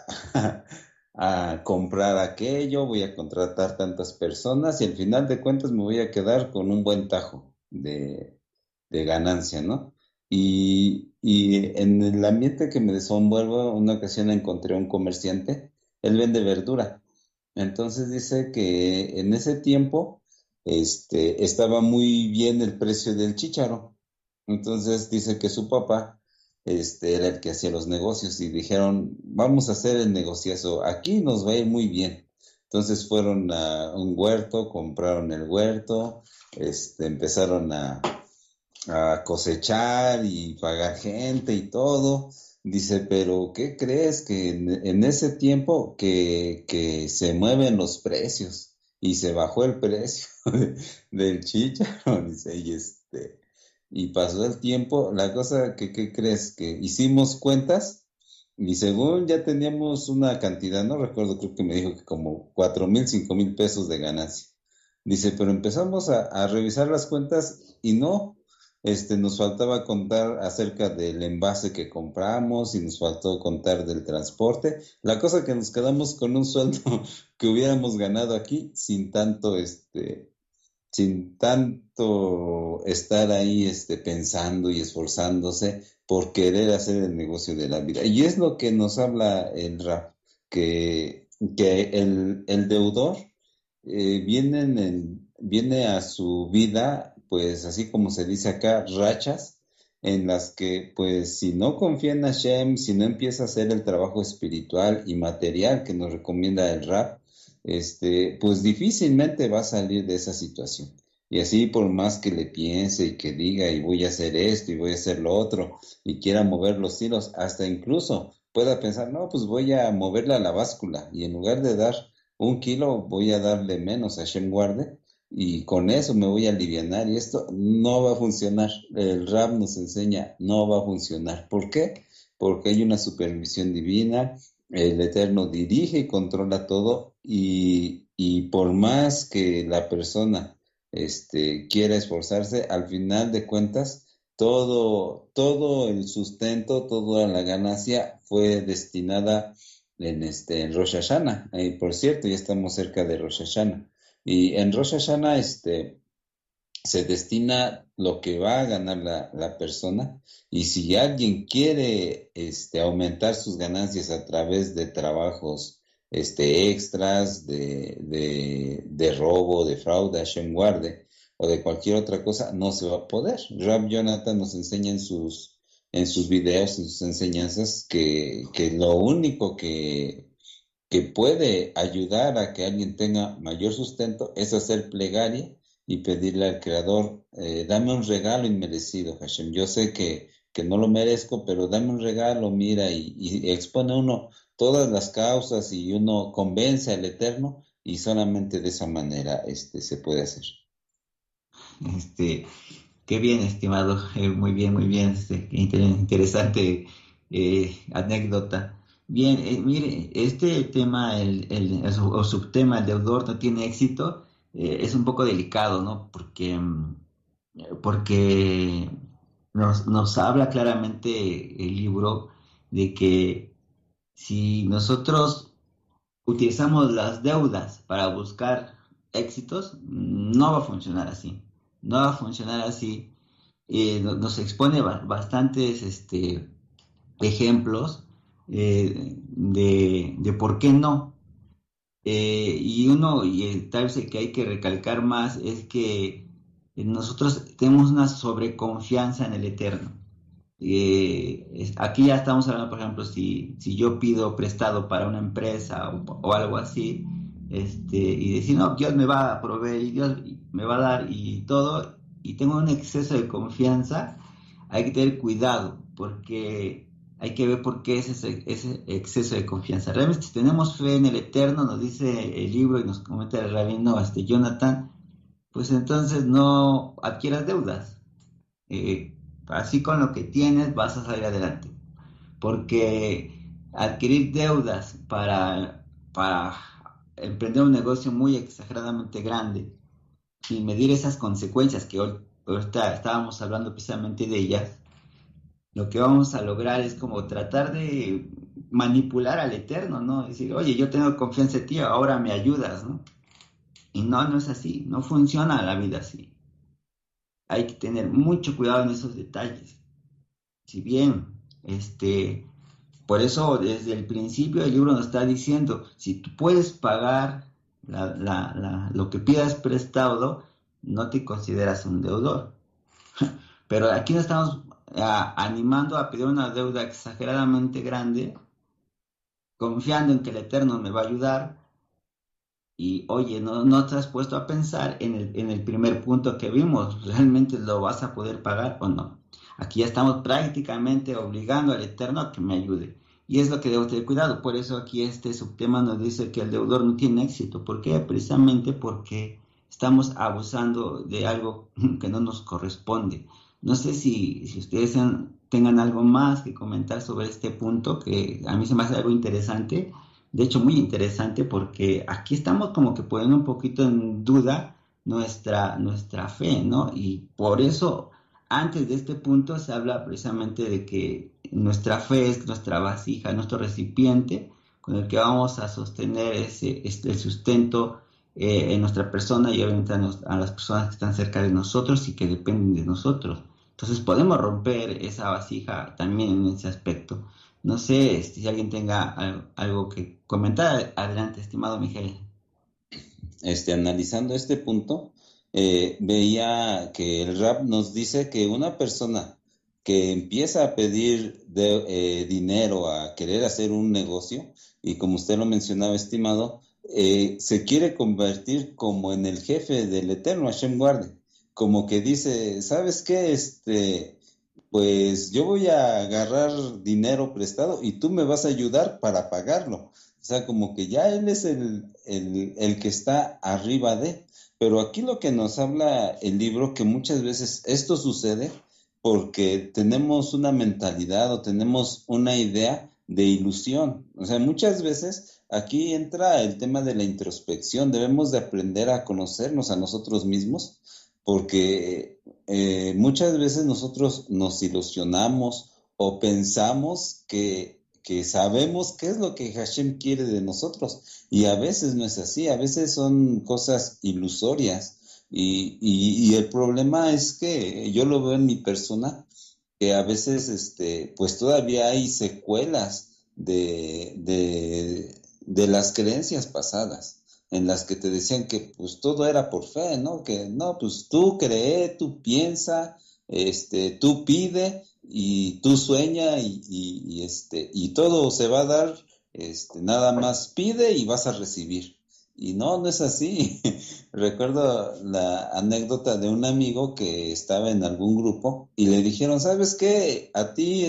a comprar aquello, voy a contratar tantas personas y al final de cuentas me voy a quedar con un buen tajo de ganancia, ¿no? Y en el ambiente que me desenvuelvo, una ocasión encontré un comerciante, él vende verdura. Entonces dice que en ese tiempo estaba muy bien el precio del chícharo. Entonces dice que su papá era el que hacía los negocios y dijeron, vamos a hacer el negociazo, aquí nos va a ir muy bien. Entonces fueron a un huerto, compraron el huerto, empezaron a cosechar y pagar gente y todo. Dice, pero ¿qué crees? Que en ese tiempo que se mueven los precios y se bajó el precio del chícharo, dice, y pasó el tiempo. La cosa que, ¿qué crees? Que hicimos cuentas y según ya teníamos una cantidad, no recuerdo, creo que me dijo que como 4,000, 5,000 pesos de ganancia. Dice, pero empezamos a revisar las cuentas y no, nos faltaba contar acerca del envase que compramos y nos faltó contar del transporte. La cosa que nos quedamos con un sueldo que hubiéramos ganado aquí sin tanto estar ahí pensando y esforzándose por querer hacer el negocio de la vida. Y es lo que nos habla el rap, que el deudor viene a su vida, pues así como se dice acá, rachas en las que, pues, si no confía en Hashem, si no empieza a hacer el trabajo espiritual y material que nos recomienda el rap, pues difícilmente va a salir de esa situación. Y así, por más que le piense y que diga, y voy a hacer esto y voy a hacer lo otro, y quiera mover los hilos, hasta incluso pueda pensar, no, pues voy a moverle a la báscula, y en lugar de dar 1 kilo, voy a darle menos a Hashem guarde, y con eso me voy a alivianar, y esto no va a funcionar. El rap nos enseña, no va a funcionar. ¿Por qué? Porque hay una supervisión divina, el Eterno dirige y controla todo, y por más que la persona quiera esforzarse, al final de cuentas, todo el sustento, toda la ganancia fue destinada en Rosh Hashanah. Por cierto, ya estamos cerca de Rosh Hashanah. Y en Rosh Hashanah se destina lo que va a ganar la persona. Y si alguien quiere aumentar sus ganancias a través de trabajos extras, de robo, de fraude, Hashem guarde, o de cualquier otra cosa, no se va a poder. Rab Jonathan nos enseña en sus videos, en sus enseñanzas, que lo único que puede ayudar a que alguien tenga mayor sustento es hacer plegaria y pedirle al Creador, dame un regalo inmerecido, Hashem. Yo sé que no lo merezco, pero dame un regalo, mira, y expone uno todas las causas y uno convence al Eterno, y solamente de esa manera se puede hacer. Qué bien, estimado, muy bien, interesante anécdota. Bien, mire, este tema, el subtema, el deudor no tiene éxito, es un poco delicado, ¿no? Porque nos habla claramente el libro de que si nosotros utilizamos las deudas para buscar éxitos, no va a funcionar así. No va a funcionar así. Nos expone bastantes ejemplos de por qué no. Y tal vez el que hay que recalcar más es que nosotros tenemos una sobreconfianza en el Eterno. Aquí ya estamos hablando, por ejemplo, si yo pido prestado para una empresa o algo así, y decir, no, Dios me va a proveer y Dios me va a dar y todo, y tengo un exceso de confianza, hay que tener cuidado, porque hay que ver por qué es ese exceso de confianza. Realmente, si tenemos fe en el Eterno, nos dice el libro y nos comenta el rabino Jonathan, pues entonces no adquieras deudas. Así con lo que tienes vas a salir adelante, porque adquirir deudas para emprender un negocio muy exageradamente grande sin medir esas consecuencias que ahorita estábamos hablando precisamente de ellas, lo que vamos a lograr es como tratar de manipular al Eterno, ¿no? Decir, oye, yo tengo confianza en ti, ahora me ayudas, ¿no? Y no es así, no funciona la vida así. Hay que tener mucho cuidado en esos detalles. Si bien, por eso desde el principio el libro nos está diciendo, si tú puedes pagar lo que pidas prestado, no te consideras un deudor. Pero aquí nos estamos animando a pedir una deuda exageradamente grande, confiando en que el Eterno me va a ayudar. Y oye, no te has puesto a pensar en el primer punto que vimos, ¿realmente lo vas a poder pagar o no? Aquí ya estamos prácticamente obligando al Eterno a que me ayude. Y es lo que debo tener cuidado. Por eso aquí este subtema nos dice que el deudor no tiene éxito. ¿Por qué? Precisamente porque estamos abusando de algo que no nos corresponde. No sé si ustedes tengan algo más que comentar sobre este punto, que a mí se me hace algo interesante, de hecho muy interesante, porque aquí estamos como que poniendo un poquito en duda nuestra fe, ¿no? Y por eso, antes de este punto, se habla precisamente de que nuestra fe es nuestra vasija, nuestro recipiente, con el que vamos a sostener el sustento en nuestra persona y obviamente a las personas que están cerca de nosotros y que dependen de nosotros. Entonces podemos romper esa vasija también en ese aspecto. No sé si alguien tenga algo que comentar. Adelante, estimado Miguel. Analizando este punto, veía que el rap nos dice que una persona que empieza a pedir dinero, a querer hacer un negocio, y como usted lo mencionaba, estimado, se quiere convertir como en el jefe del Eterno, Hashem guarde, como que dice, ¿sabes qué? Pues yo voy a agarrar dinero prestado y tú me vas a ayudar para pagarlo. O sea, como que ya él es el que está arriba de. Pero aquí lo que nos habla el libro, que muchas veces esto sucede porque tenemos una mentalidad o tenemos una idea de ilusión. O sea, muchas veces aquí entra el tema de la introspección. Debemos de aprender a conocernos a nosotros mismos porque muchas veces nosotros nos ilusionamos o pensamos que sabemos qué es lo que Hashem quiere de nosotros, y a veces no es así, a veces son cosas ilusorias, y el problema es que yo lo veo en mi persona, que a veces pues todavía hay secuelas de las creencias pasadas, en las que te decían que pues todo era por fe, ¿no? Que no, pues tú cree, tú piensa, tú pide y tú sueña y todo se va a dar, nada más pide y vas a recibir. Y no es así. Recuerdo la anécdota de un amigo que estaba en algún grupo y le dijeron, ¿sabes qué? A ti,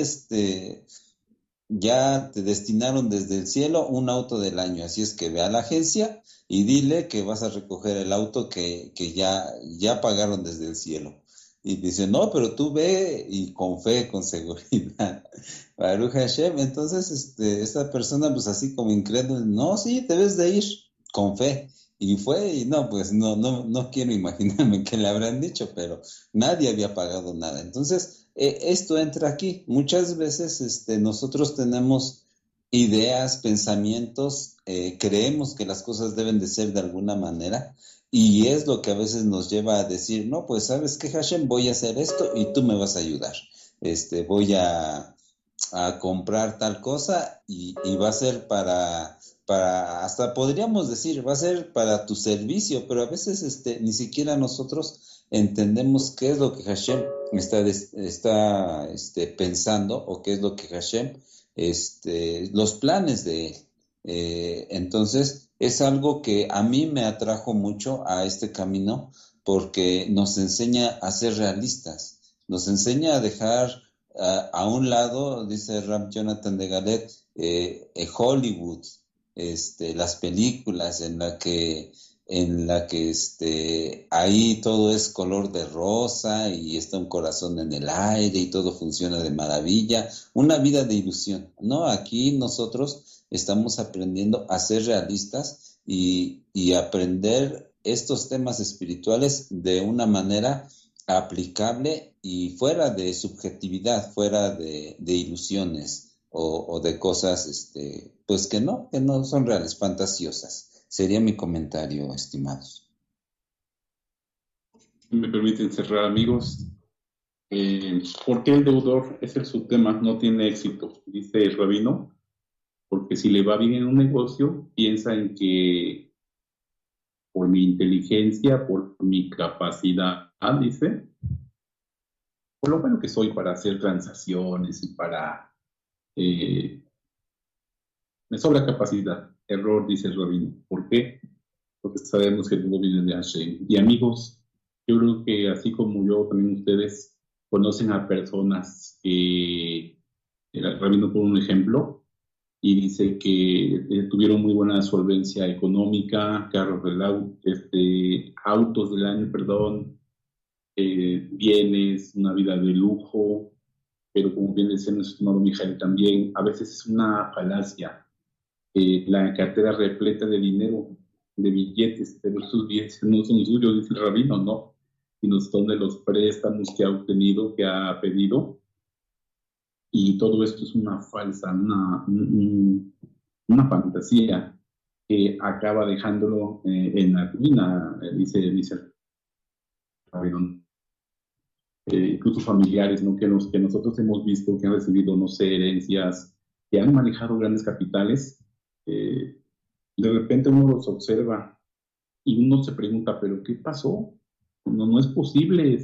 ya te destinaron desde el cielo un auto del año, así es que ve a la agencia y dile que vas a recoger el auto que ya pagaron desde el cielo. Y dice, no, pero tú ve y con fe, con seguridad. Baruch Hashem. Entonces, esta persona, pues así como incrédulo, no, sí, debes de ir con fe. Y fue, y no, pues no quiero imaginarme qué le habrán dicho, pero nadie había pagado nada. Entonces, esto entra aquí. Muchas veces nosotros tenemos ideas, pensamientos, creemos que las cosas deben de ser de alguna manera, y es lo que a veces nos lleva a decir, no, pues sabes qué, Hashem, voy a hacer esto y tú me vas a ayudar. Voy a comprar tal cosa y va a ser para, hasta podríamos decir, va a ser para tu servicio, pero a veces ni siquiera nosotros entendemos qué es lo que Hashem está pensando, o qué es lo que Hashem, los planes de él. Entonces, es algo que a mí me atrajo mucho a este camino, porque nos enseña a ser realistas, nos enseña a dejar a un lado, dice Rab Jonathan de Galet, Hollywood, las películas en la que ahí todo es color de rosa y está un corazón en el aire y todo funciona de maravilla, una vida de ilusión. No, aquí nosotros estamos aprendiendo a ser realistas y aprender estos temas espirituales de una manera aplicable y fuera de subjetividad, fuera de ilusiones o de cosas pues que no son reales, fantasiosas. Sería mi comentario, estimados. Me permiten cerrar, amigos. ¿Por qué el deudor es el subtema? No tiene éxito, dice el rabino, porque si le va bien en un negocio, piensa en que por mi inteligencia, por mi capacidad, dice, por lo bueno que soy para hacer transacciones y para... me sobra capacidad. Error, dice el rabino. ¿Por qué? Porque sabemos que todo viene de Hashem. Y amigos, yo creo que así como yo, también ustedes conocen a personas que el rabino pone un ejemplo y dice que tuvieron muy buena solvencia económica, carros del autos del año, bienes, una vida de lujo, pero como bien decía nuestro estimado Mijael también, a veces es una falacia. La cartera repleta de dinero, de billetes, pero esos billetes no son suyos, dice el rabino, no, sino son de los préstamos que ha obtenido, que ha pedido, y todo esto es una falsa, una fantasía que acaba dejándolo en la ruina, dice el rabino. Incluso familiares, ¿no? que nosotros hemos visto que han recibido, no sé, herencias, que han manejado grandes capitales. De repente uno los observa y uno se pregunta, ¿pero qué pasó? No es posible.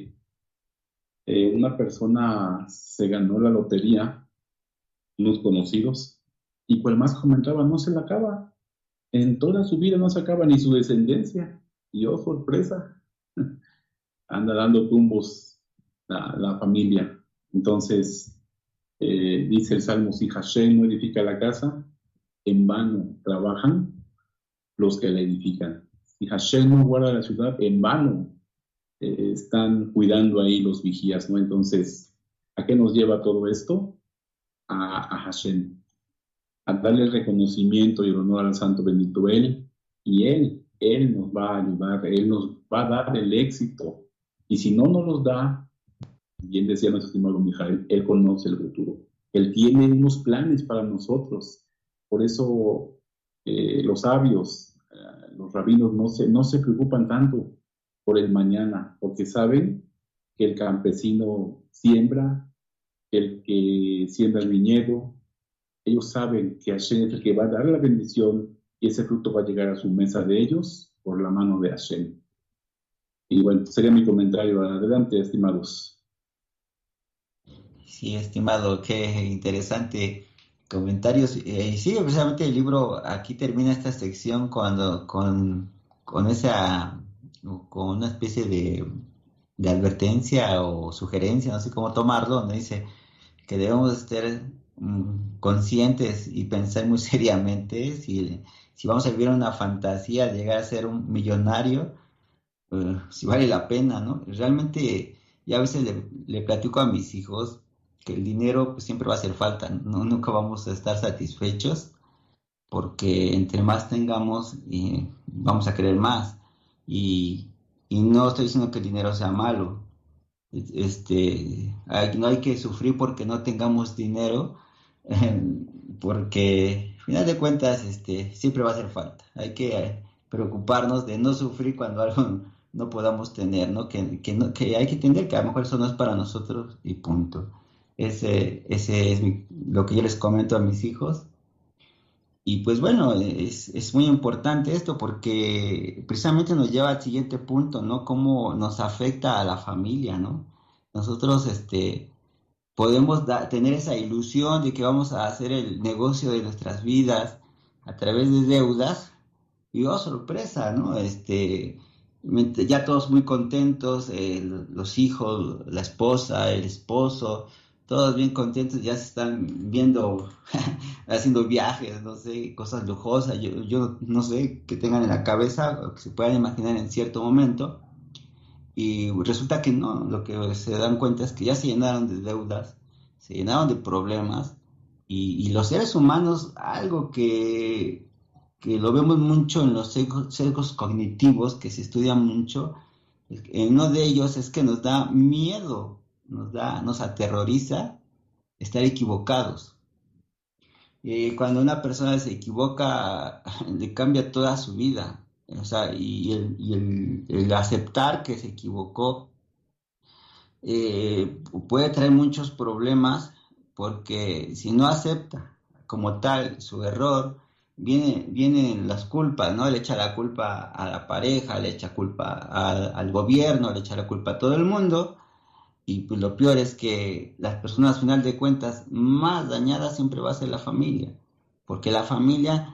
Una persona se ganó la lotería, unos conocidos, y cual más comentaba, no se la acaba. En toda su vida no se acaba ni su descendencia. Y oh, sorpresa, anda dando tumbos la familia. Entonces, dice el Salmo, si Hashem no edifica la casa, en vano trabajan los que la edifican. Si Hashem no guarda la ciudad, en vano están cuidando ahí los vigías, ¿no? Entonces, ¿a qué nos lleva todo esto? A Hashem, a darle el reconocimiento y el honor al Santo Bendito Él, y Él nos va a ayudar, Él nos va a dar el éxito, y si no nos los da, bien decía nuestro estimado Mijael, Él conoce el futuro, Él tiene unos planes para nosotros. Por eso los sabios, los rabinos no se preocupan tanto por el mañana, porque saben que el campesino siembra, el que siembra el viñedo, ellos saben que Hashem es el que va a dar la bendición y ese fruto va a llegar a su mesa de ellos por la mano de Hashem. Y bueno, sería mi comentario. Adelante, estimados. Sí, estimado, qué interesante comentarios. Sí, precisamente el libro aquí termina esta sección con una especie de advertencia o sugerencia, no sé cómo tomarlo, donde dice que debemos estar conscientes y pensar muy seriamente si vamos a vivir una fantasía, llegar a ser un millonario, si vale la pena, ¿no? Realmente, ya a veces le platico a mis hijos que el dinero pues, siempre va a hacer falta, ¿no? Nunca vamos a estar satisfechos, porque entre más tengamos, vamos a querer más. Y no estoy diciendo que el dinero sea malo. No hay que sufrir porque no tengamos dinero, porque al final de cuentas siempre va a hacer falta. Hay que preocuparnos de no sufrir cuando algo no podamos tener, ¿no? Que hay que entender que a lo mejor eso no es para nosotros y punto. Ese es lo que yo les comento a mis hijos. Y pues bueno, es muy importante esto porque precisamente nos lleva al siguiente punto, ¿no? Cómo nos afecta a la familia, ¿no? Nosotros podemos tener esa ilusión de que vamos a hacer el negocio de nuestras vidas a través de deudas y oh, sorpresa, ¿no? Ya todos muy contentos, los hijos, la esposa, el esposo, todos bien contentos, ya se están viendo, haciendo viajes, no sé, cosas lujosas, yo no sé, qué tengan en la cabeza, o que se puedan imaginar en cierto momento, y resulta que no, lo que se dan cuenta es que ya se llenaron de deudas, se llenaron de problemas, y los seres humanos, algo que lo vemos mucho en los sesgos cognitivos, que se estudian mucho, uno de ellos es que nos da miedo, nos aterroriza estar equivocados. Cuando una persona se equivoca, le cambia toda su vida. O sea, y el aceptar que se equivocó puede traer muchos problemas, porque si no acepta como tal su error, vienen las culpas, ¿no? Le echa la culpa a la pareja, le echa culpa al gobierno, le echa la culpa a todo el mundo. Y pues lo peor es que las personas, al final de cuentas, más dañadas siempre va a ser la familia, porque la familia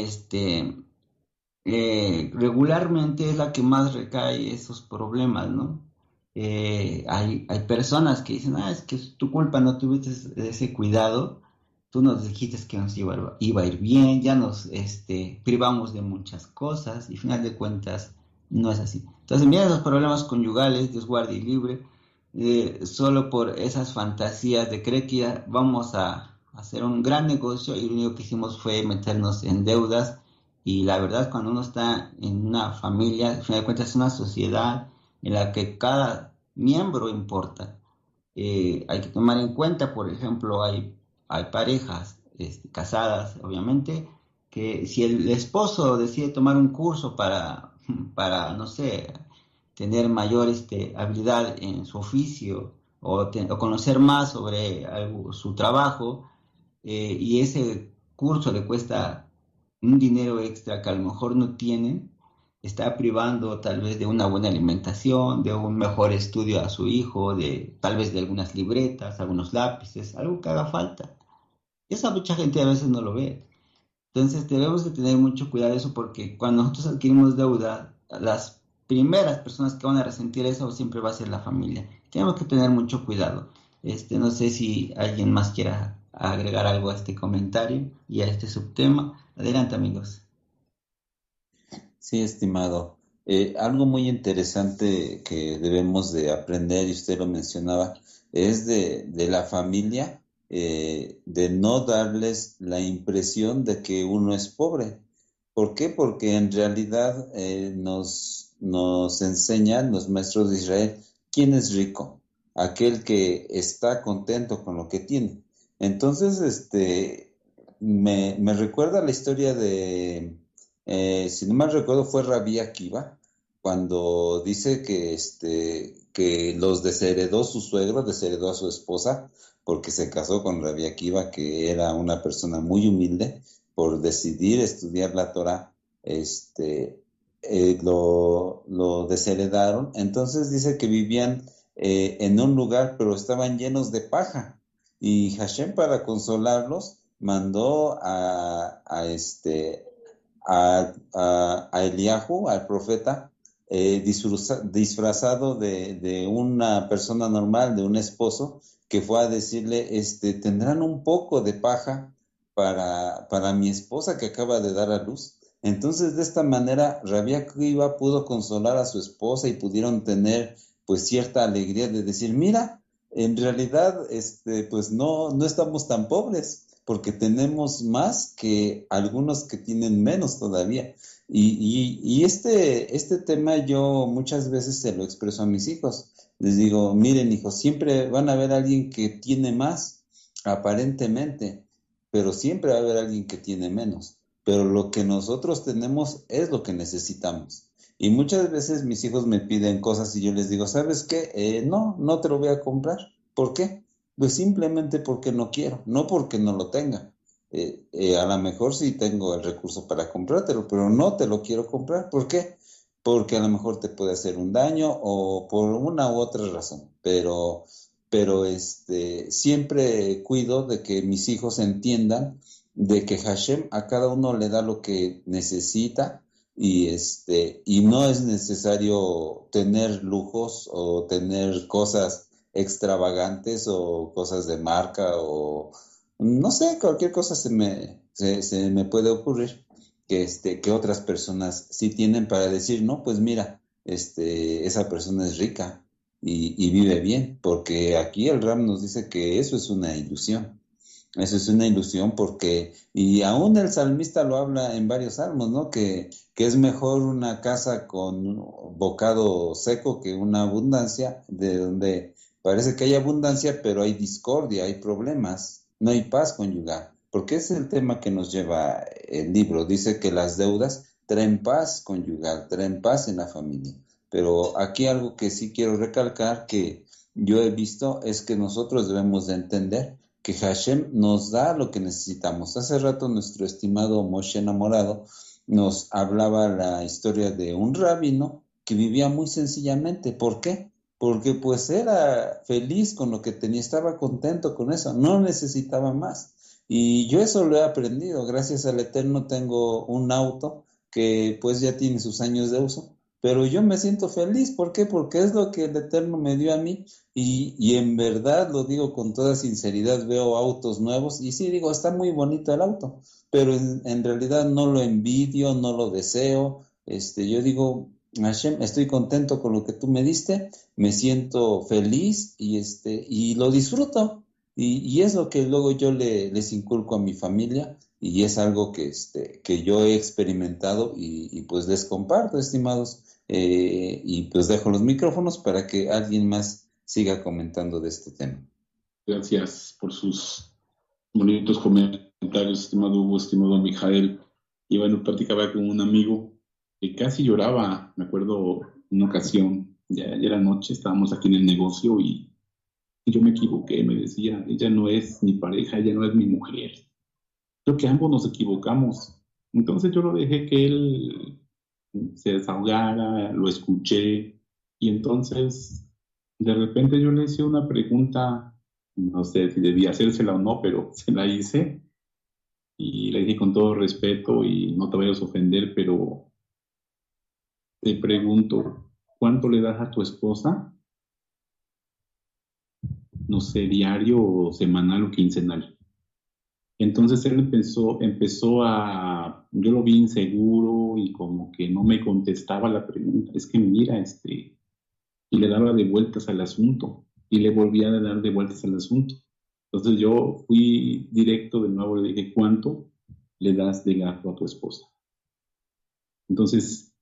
regularmente es la que más recae esos problemas, ¿no? Hay personas que dicen, es que es tu culpa, no tuviste ese cuidado, tú nos dijiste que nos iba a ir bien, ya nos privamos de muchas cosas, y al final de cuentas No es así. Entonces, mira los problemas conyugales, Dios guarde y libre, solo por esas fantasías de creer que ya vamos a hacer un gran negocio y lo único que hicimos fue meternos en deudas. Y la verdad, cuando uno está en una familia, al final de cuentas es una sociedad en la que cada miembro importa. Hay que tomar en cuenta, por ejemplo, hay parejas casadas, obviamente, que si el esposo decide tomar un curso para no sé, tener mayor habilidad en su oficio o conocer más sobre su trabajo, y ese curso le cuesta un dinero extra que a lo mejor no tienen, está privando tal vez de una buena alimentación, de un mejor estudio a su hijo, de tal vez de algunas libretas, algunos lápices, algo que haga falta. Eso mucha gente a veces no lo ve. Entonces debemos de tener mucho cuidado de eso porque cuando nosotros adquirimos deuda, las primeras personas que van a resentir eso siempre va a ser la familia. Tenemos que tener mucho cuidado. No sé si alguien más quiera agregar algo a este comentario y a este subtema. Adelante, amigos. Sí, estimado. Algo muy interesante que debemos de aprender, y usted lo mencionaba, es de la familia, de no darles la impresión de que uno es pobre. ¿Por qué? Porque en realidad nos enseñan los maestros de Israel quién es rico, aquel que está contento con lo que tiene. Entonces, me recuerda la historia de si no mal recuerdo, fue Rabí Akiva, cuando dice que los desheredó su suegro, desheredó a su esposa, porque se casó con Rabí Akiva, que era una persona muy humilde, por decidir estudiar la Torah, lo desheredaron. Entonces dice que vivían en un lugar, pero estaban llenos de paja. Y Hashem, para consolarlos, mandó a Eliahu, al profeta, disfrazado de una persona normal, de un esposo, que fue a decirle, tendrán un poco de paja para mi esposa que acaba de dar a luz. Entonces, de esta manera, Rabí Akiva pudo consolar a su esposa y pudieron tener pues cierta alegría de decir, mira, en realidad, pues no estamos tan pobres, porque tenemos más que algunos que tienen menos todavía. Y este tema yo muchas veces se lo expreso a mis hijos. Les digo, miren, hijos, siempre van a ver a alguien que tiene más, aparentemente, pero siempre va a haber alguien que tiene menos. Pero lo que nosotros tenemos es lo que necesitamos. Y muchas veces mis hijos me piden cosas y yo les digo, ¿sabes qué? No te lo voy a comprar. ¿Por qué? Pues simplemente porque no quiero, no porque no lo tenga. A lo mejor sí tengo el recurso para comprártelo, pero no te lo quiero comprar. ¿Por qué? Porque a lo mejor te puede hacer un daño o por una u otra razón. Pero siempre cuido de que mis hijos entiendan de que Hashem a cada uno le da lo que necesita y no es necesario tener lujos o tener cosas extravagantes o cosas de marca o no sé, cualquier cosa se me puede ocurrir que otras personas sí tienen para decir, no, pues mira, esa persona es rica y vive bien, porque aquí el Ram nos dice que eso es una ilusión. Eso es una ilusión porque, y aún el salmista lo habla en varios salmos, ¿no? Que es mejor una casa con bocado seco que una abundancia, de donde parece que hay abundancia, pero hay discordia, hay problemas, no hay paz conyugal. Porque ese es el tema que nos lleva el libro. Dice que las deudas traen paz conyugal, traen paz en la familia. Pero aquí algo que sí quiero recalcar que yo he visto es que nosotros debemos de entender que Hashem nos da lo que necesitamos. Hace rato nuestro estimado Moshe enamorado nos hablaba la historia de un rabino que vivía muy sencillamente. ¿Por qué? Porque pues era feliz con lo que tenía, estaba contento con eso, no necesitaba más. Y yo eso lo he aprendido. Gracias al Eterno tengo un auto que pues ya tiene sus años de uso, pero yo me siento feliz. ¿Por qué? Porque es lo que el Eterno me dio a mí y en verdad lo digo con toda sinceridad, veo autos nuevos y sí digo, está muy bonito el auto, pero en realidad no lo envidio, no lo deseo. Yo digo, Hashem, estoy contento con lo que tú me diste, me siento feliz y lo disfruto. Y es lo que luego yo les inculco a mi familia y es algo que yo he experimentado y pues les comparto, estimados. Y pues dejo los micrófonos para que alguien más siga comentando de este tema. Gracias por sus bonitos comentarios, estimado Hugo, estimado Mijael. Y bueno, platicaba con un amigo que casi lloraba, me acuerdo una ocasión, ya era noche, estábamos aquí en el negocio y yo me equivoqué, me decía, ella no es mi pareja, ella no es mi mujer. Creo que ambos nos equivocamos. Entonces yo lo dejé que él se desahogara, lo escuché y entonces de repente yo le hice una pregunta, no sé si debía hacérsela o no, pero se la hice y le dije con todo respeto y no te vayas a ofender, pero te pregunto, ¿cuánto le das a tu esposa? No sé, diario o semanal o quincenal. Entonces él empezó yo lo vi inseguro y como que no me contestaba la pregunta. Es que mira, y le daba de vueltas al asunto y le volvía a dar de vueltas al asunto. Entonces yo fui directo de nuevo y le dije, ¿cuánto le das de gasto a tu esposa? Entonces,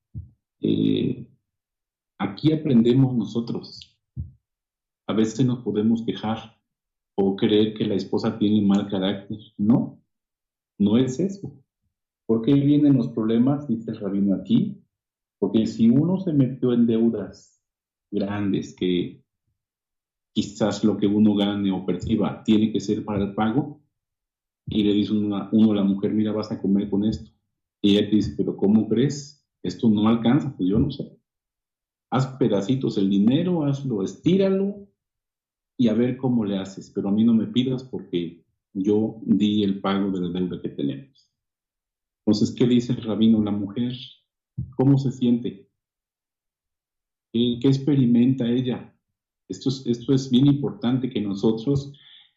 aquí aprendemos nosotros. A veces nos podemos quejar o creer que la esposa tiene mal carácter. No, no es eso. ¿Por qué vienen los problemas? Dice el rabino aquí. Porque si uno se metió en deudas grandes que quizás lo que uno gane o perciba tiene que ser para el pago, y le dice uno a la mujer, mira, vas a comer con esto. Y ella te dice, pero ¿cómo crees? Esto no alcanza. Pues yo no sé. Haz pedacitos el dinero, hazlo, estíralo y a ver cómo le haces. Pero a mí no me pidas porque yo di el pago de la deuda que tenemos. Entonces, ¿qué dice el rabino? La mujer, ¿cómo se siente? ¿Qué experimenta ella? Esto es bien importante que nosotros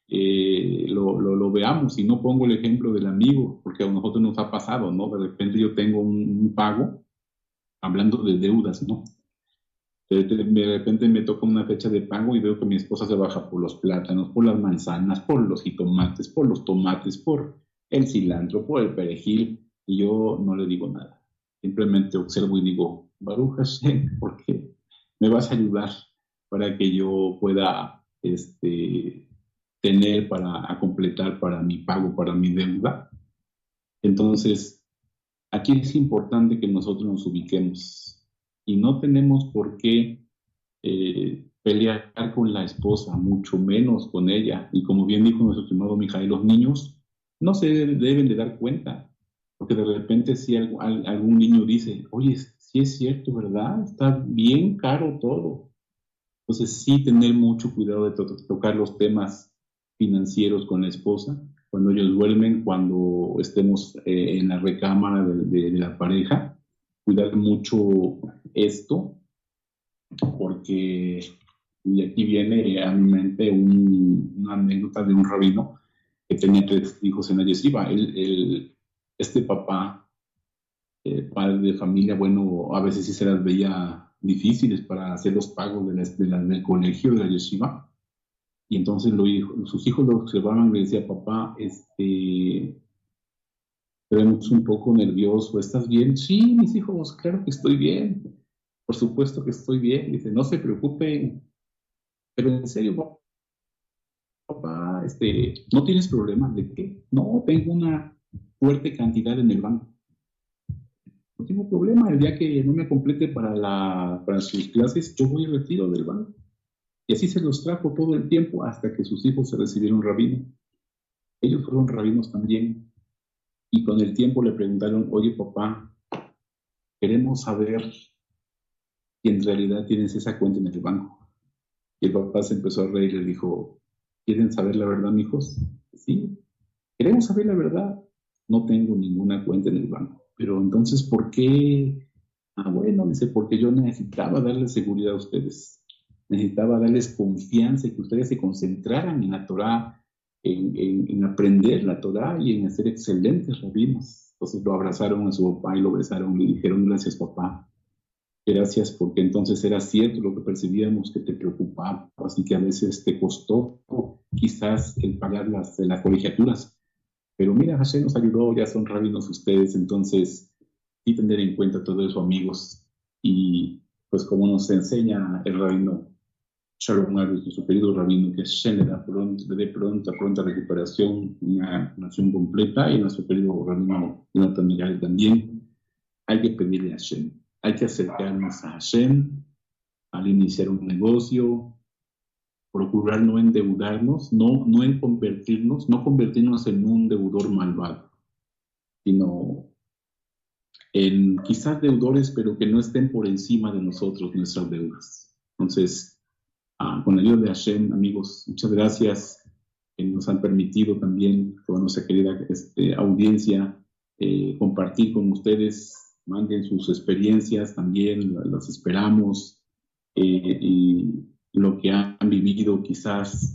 lo veamos. Y no pongo el ejemplo del amigo, porque a nosotros nos ha pasado, ¿no? De repente yo tengo un pago, hablando de deudas, ¿no? De repente me toca una fecha de pago y veo que mi esposa se baja por los plátanos, por las manzanas, por los jitomates, por los tomates, por el cilantro, por el perejil, y yo no le digo nada. Simplemente observo y digo, Baruch Hashem, porque me vas a ayudar para que yo pueda tener a completar para mi pago, para mi deuda. Entonces, aquí es importante que nosotros nos ubiquemos y no tenemos por qué pelear con la esposa, mucho menos con ella. Y como bien dijo nuestro estimado Mijael, los niños no se deben de dar cuenta, porque de repente si algún niño dice, oye, sí es cierto, ¿verdad? Está bien caro todo. Entonces sí tener mucho cuidado de tocar los temas financieros con la esposa, cuando ellos duermen, cuando estemos en la recámara de la pareja, cuidar mucho esto, porque, y aquí viene a mi mente una anécdota de un rabino que tenía 3 hijos en la yeshiva. Este papá, padre de familia, bueno, a veces sí se las veía difíciles para hacer los pagos del colegio, de la yeshiva. Y entonces sus hijos lo observaban y le decía, papá, vemos un poco nervioso, ¿estás bien? Sí, mis hijos, claro que estoy bien. Por supuesto que estoy bien. Dice, no se preocupen. Pero en serio, papá, ¿no tienes problemas de qué? No, tengo una fuerte cantidad en el banco. No tengo problema. El día que no me complete para sus clases, yo voy y retiro del banco. Y así se los trajo todo el tiempo hasta que sus hijos se recibieron rabino. Ellos fueron rabinos también. Y con el tiempo le preguntaron, oye papá, queremos saber si en realidad tienes esa cuenta en el banco. Y el papá se empezó a reír y le dijo, ¿quieren saber la verdad, mijos? Sí, queremos saber la verdad. No tengo ninguna cuenta en el banco. Pero entonces, ¿por qué? Bueno, dice, porque yo necesitaba darles seguridad a ustedes. Necesitaba darles confianza y que ustedes se concentraran en la Torah, en aprender la Torah y en ser excelentes rabinos. Entonces lo abrazaron a su papá y lo besaron y le dijeron, gracias papá. Gracias, porque entonces era cierto lo que percibíamos, que te preocupaba, así que a veces te costó quizás el pagar las colegiaturas. Pero mira, Hashem nos ayudó, ya son rabinos ustedes, entonces sí tener en cuenta todo eso, amigos. Y pues como nos enseña el rabino Sharon Arush, nuestro querido rabino, que Hashem le dé pronta recuperación, una nación completa, y nuestro querido rabino Jonathan Miguel también, hay que pedirle a Hashem. Hay que acercarnos a Hashem al iniciar un negocio, procurar no endeudarnos, no convertirnos en un deudor malvado, sino en quizás deudores, pero que no estén por encima de nosotros nuestras deudas. Entonces, con la ayuda de Hashem, amigos, muchas gracias que nos han permitido también, con nuestra querida audiencia, compartir con ustedes. Manden sus experiencias también, las esperamos, y lo que han vivido quizás,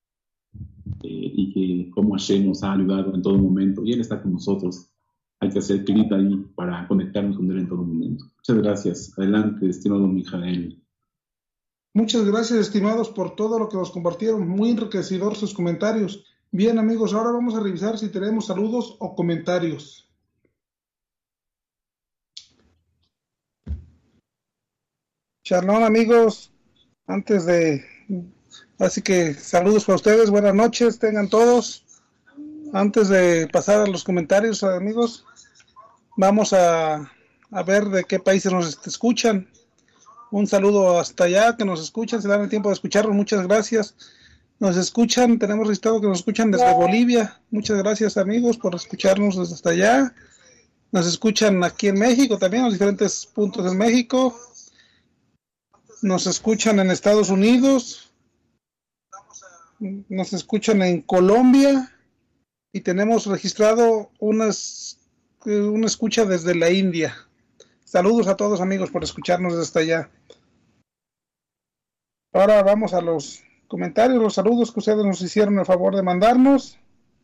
y que cómo Hashem nos ha ayudado en todo momento, y Él está con nosotros. Hay que hacer clic ahí para conectarnos con Él en todo momento. Muchas gracias. Adelante, estimado Mijael. Muchas gracias, estimados, por todo lo que nos compartieron. Muy enriquecedor sus comentarios. Bien, amigos, ahora vamos a revisar si tenemos saludos o comentarios. Shalom, amigos. Así que saludos para ustedes, buenas noches, tengan todos. Antes de pasar a los comentarios, amigos, vamos a ver de qué países nos escuchan. Un saludo hasta allá, que nos escuchan, se dan el tiempo de escucharnos, muchas gracias. Nos escuchan, tenemos registrado que nos escuchan desde Bolivia. Muchas gracias, amigos, por escucharnos desde hasta allá. Nos escuchan aquí en México también, en los diferentes puntos de México. Nos escuchan en Estados Unidos, nos escuchan en Colombia, y tenemos registrado una escucha desde la India. Saludos a todos, amigos, por escucharnos desde allá. Ahora vamos a los comentarios, los saludos que ustedes nos hicieron el favor de mandarnos.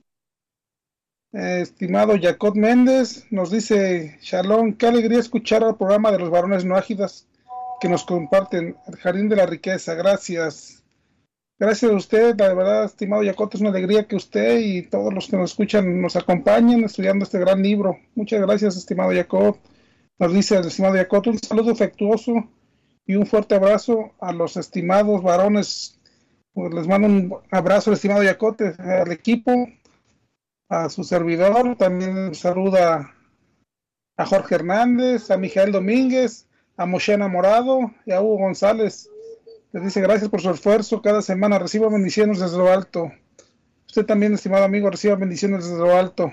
Estimado Jacob Méndez nos dice: Shalom, qué alegría escuchar al programa de los varones no ágidas que nos comparten el jardín de la riqueza. Gracias a usted, la verdad, estimado Jacob, es una alegría que usted y todos los que nos escuchan nos acompañen estudiando este gran libro. Muchas gracias, estimado Jacob. Nos dice el estimado Jacob: un saludo afectuoso y un fuerte abrazo a los estimados varones. Pues les mando un abrazo, estimado Jacob, al equipo, a su servidor. También saluda a Jorge Hernández, a Mijael Domínguez, a Moshe Enamorado y a Hugo González. Les dice gracias por su esfuerzo cada semana. Reciba bendiciones desde lo alto. Usted también, estimado amigo, reciba bendiciones desde lo alto.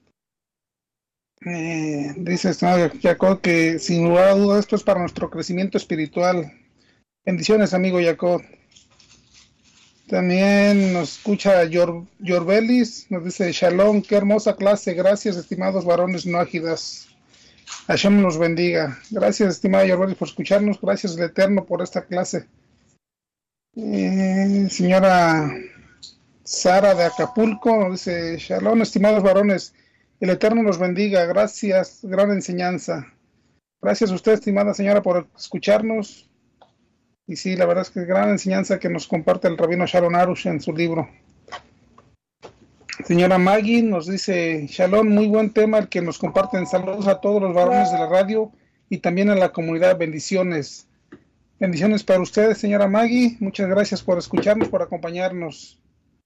Dice estimado Jacob que sin lugar a dudas esto es para nuestro crecimiento espiritual. Bendiciones, amigo Jacob. También nos escucha Yorbelis, nos dice: Shalom, qué hermosa clase. Gracias, estimados varones no ágidas. Hashem los bendiga. Gracias, estimado Yorbelis, por escucharnos. Gracias al Eterno por esta clase. Señora Sara de Acapulco nos dice: Shalom, estimados varones, el Eterno los bendiga. Gracias, gran enseñanza. Gracias a usted, estimada señora, por escucharnos. Y sí, la verdad es que es gran enseñanza que nos comparte el rabino Sharon Arush en su libro. Señora Maggie nos dice: Shalom, muy buen tema el que nos comparten. Saludos a todos los varones de la radio y también a la comunidad. Bendiciones. Bendiciones para ustedes, señora Maggie. Muchas gracias por escucharnos, por acompañarnos.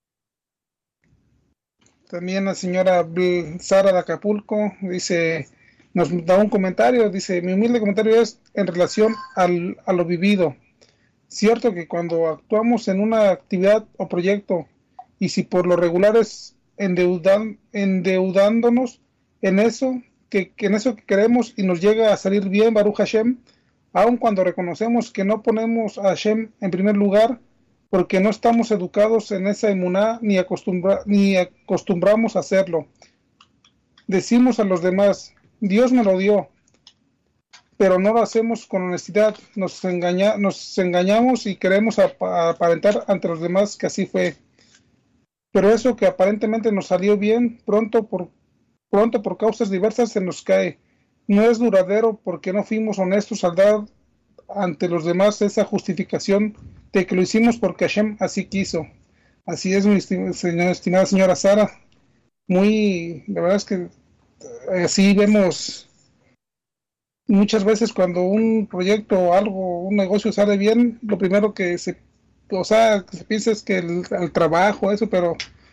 También la señora Sara de Acapulco dice, nos da un comentario, dice: mi humilde comentario es en relación a lo vivido. Cierto que cuando actuamos en una actividad o proyecto, y si por lo regular es endeudándonos en eso que queremos y nos llega a salir bien, Baruch Hashem, aun cuando reconocemos que no ponemos a Hashem en primer lugar, porque no estamos educados en esa emuná ni acostumbramos a hacerlo. Decimos a los demás: Dios me lo dio, pero no lo hacemos con honestidad. Nos engañamos y queremos aparentar ante los demás que así fue. Pero eso que aparentemente nos salió bien, pronto por causas diversas se nos cae. No es duradero porque no fuimos honestos al dar ante los demás esa justificación de que lo hicimos porque Hashem así quiso. Así es, mi estimada señora Sara. La verdad es que así vemos muchas veces cuando un proyecto o algo, un negocio sale bien, lo primero que se piensa es que el trabajo, eso, pero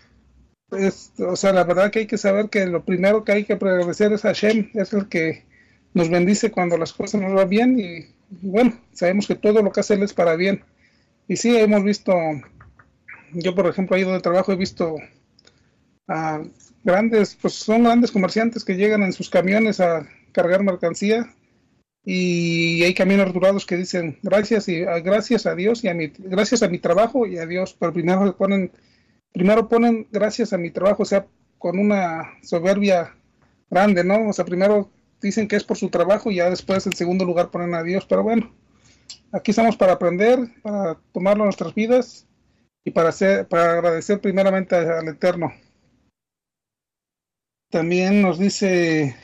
la verdad que hay que saber que lo primero que hay que agradecer es a Hashem, es el que nos bendice cuando las cosas nos van bien y bueno, sabemos que todo lo que hace Él es para bien. Y sí, hemos visto, yo por ejemplo, ahí donde trabajo he visto a son grandes comerciantes que llegan en sus camiones a cargar mercancía y hay camiones rotulados que dicen gracias a Dios gracias a mi trabajo y a Dios, pero primero ponen gracias a mi trabajo, o sea, con una soberbia grande, ¿no? O sea, primero dicen que es por su trabajo y ya después en segundo lugar ponen a Dios, pero bueno, aquí estamos para aprender, para tomarlo en nuestras vidas y para agradecer primeramente al Eterno. También nos dice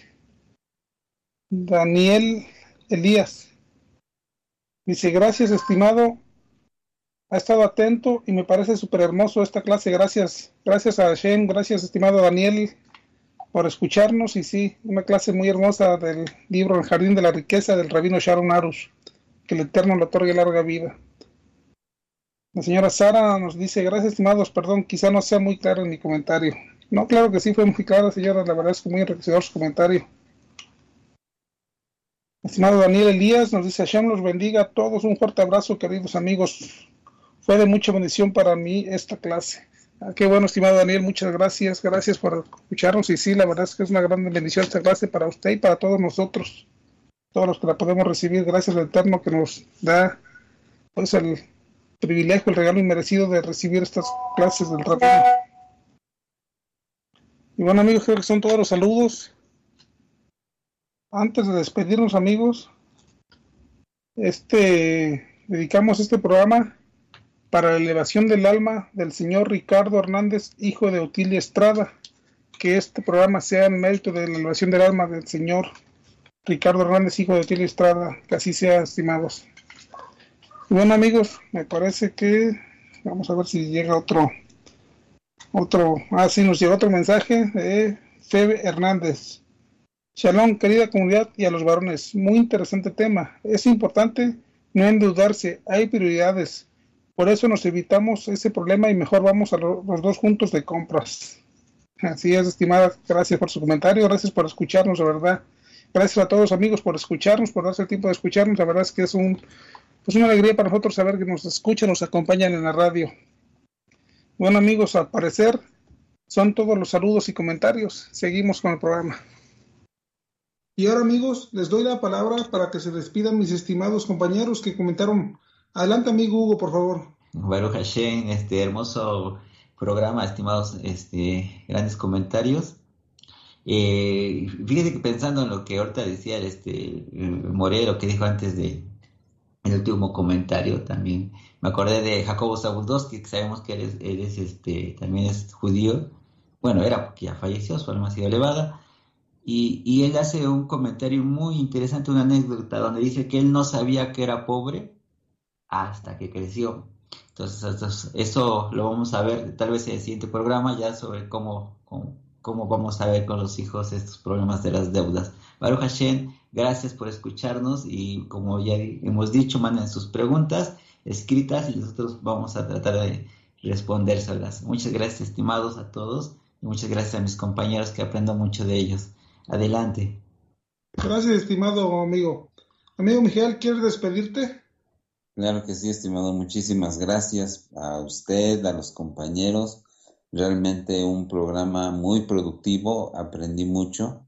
Daniel Elías, dice, gracias estimado, ha estado atento y me parece súper hermoso esta clase, gracias a Hashem, gracias estimado Daniel por escucharnos y sí, una clase muy hermosa del libro El Jardín de la Riqueza del Rabino Sharon Arush, que el Eterno le otorgue larga vida. La señora Sara nos dice, gracias estimados, perdón, quizá no sea muy claro en mi comentario. No, claro que sí, fue muy claro señora, la verdad es que muy enriquecedor su comentario. Estimado Daniel Elías nos dice, Hashem los bendiga a todos, un fuerte abrazo queridos amigos, fue de mucha bendición para mí esta clase. Qué bueno, estimado Daniel, muchas gracias por escucharnos y sí, la verdad es que es una gran bendición esta clase para usted y para todos nosotros, todos los que la podemos recibir, gracias al Eterno que nos da pues el privilegio, el regalo inmerecido de recibir estas clases del Rabino. Y bueno amigos, creo que son todos los saludos. Antes de despedirnos amigos, dedicamos este programa para la elevación del alma del señor Ricardo Hernández, hijo de Otilia Estrada, que este programa sea en mérito de la elevación del alma del señor Ricardo Hernández, hijo de Otilia Estrada, que así sea, estimados. Y bueno amigos, me parece que vamos a ver si llega sí, nos llegó otro mensaje de Febe Hernández. Shalom, querida comunidad y a los varones, muy interesante tema, es importante no endeudarse, hay prioridades. Por eso nos evitamos ese problema y mejor vamos a los dos juntos de compras. Así es, estimada, gracias por su comentario, gracias por escucharnos, de verdad. Gracias a todos amigos por escucharnos, por darse el tiempo de escucharnos. La verdad es que es una alegría para nosotros saber que nos escuchan, nos acompañan en la radio. Bueno amigos, al parecer son todos los saludos y comentarios. Seguimos con el programa. Y ahora amigos, les doy la palabra para que se despidan mis estimados compañeros que comentaron. Adelante, amigo Hugo, por favor. Baruch Hashem, hermoso programa, estimados, grandes comentarios. Fíjate que pensando en lo que ahorita decía Morelo, que dijo antes de el último comentario, también me acordé de Jacobo Zabuldowski, que sabemos que él también es judío. Bueno, era porque ya falleció, su alma ha sido elevada. Y él hace un comentario muy interesante, una anécdota, donde dice que él no sabía que era pobre hasta que creció. Entonces eso lo vamos a ver tal vez en el siguiente programa, ya sobre cómo vamos a ver con los hijos estos problemas de las deudas. Baruch Hashem, gracias por escucharnos y como ya hemos dicho, manden sus preguntas escritas y nosotros vamos a tratar de respondérselas. Muchas gracias estimados a todos y muchas gracias a mis compañeros que aprendo mucho de ellos. Adelante. Gracias estimado amigo. Amigo Miguel, ¿quieres despedirte? Claro que sí, estimado, muchísimas gracias a usted, a los compañeros, realmente un programa muy productivo, aprendí mucho.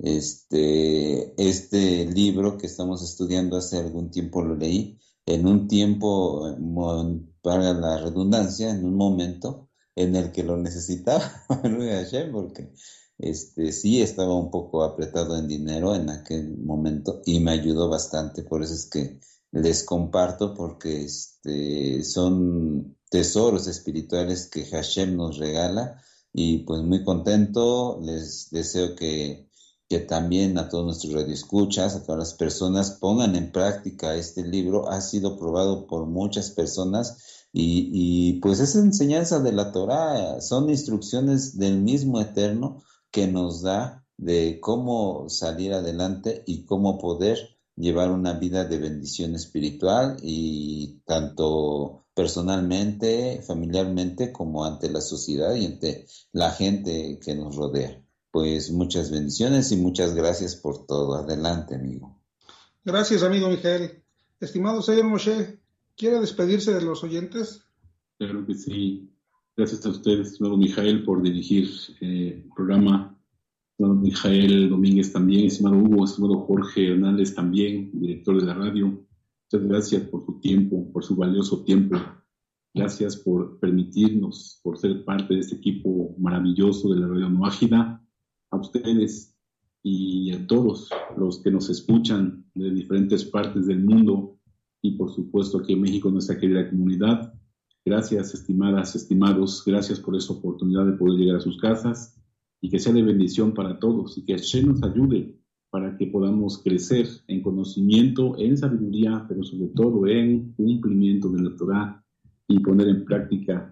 Este libro que estamos estudiando hace algún tiempo lo leí, en un tiempo, para la redundancia, en un momento en el que lo necesitaba, porque sí estaba un poco apretado en dinero en aquel momento y me ayudó bastante, por eso es que les comparto, porque son tesoros espirituales que Hashem nos regala y pues muy contento, les deseo que que también a todos nuestros radioescuchas, a todas las personas, pongan en práctica este libro. Ha sido probado por muchas personas y pues es enseñanza de la Torá, son instrucciones del mismo Eterno que nos da de cómo salir adelante y cómo poder llevar una vida de bendición espiritual, y tanto personalmente, familiarmente, como ante la sociedad y ante la gente que nos rodea. Pues muchas bendiciones y muchas gracias por todo. Adelante, amigo. Gracias, amigo Mijael. Estimado señor Moshe, ¿quiere despedirse de los oyentes? Claro que sí. Gracias a ustedes, estimado Mijael, por dirigir el programa. Estimado Mijael Domínguez también, estimado Hugo, estimado Jorge Hernández también, director de la radio. Muchas gracias por su tiempo, por su valioso tiempo. Gracias por permitirnos, por ser parte de este equipo maravilloso de la Radio Noágida. A ustedes y a todos los que nos escuchan de diferentes partes del mundo y por supuesto aquí en México, nuestra querida comunidad. Gracias, estimadas, estimados, gracias por esta oportunidad de poder llegar a sus casas y que sea de bendición para todos y que Hashem nos ayude para que podamos crecer en conocimiento, en sabiduría, pero sobre todo en cumplimiento de la Torá y poner en práctica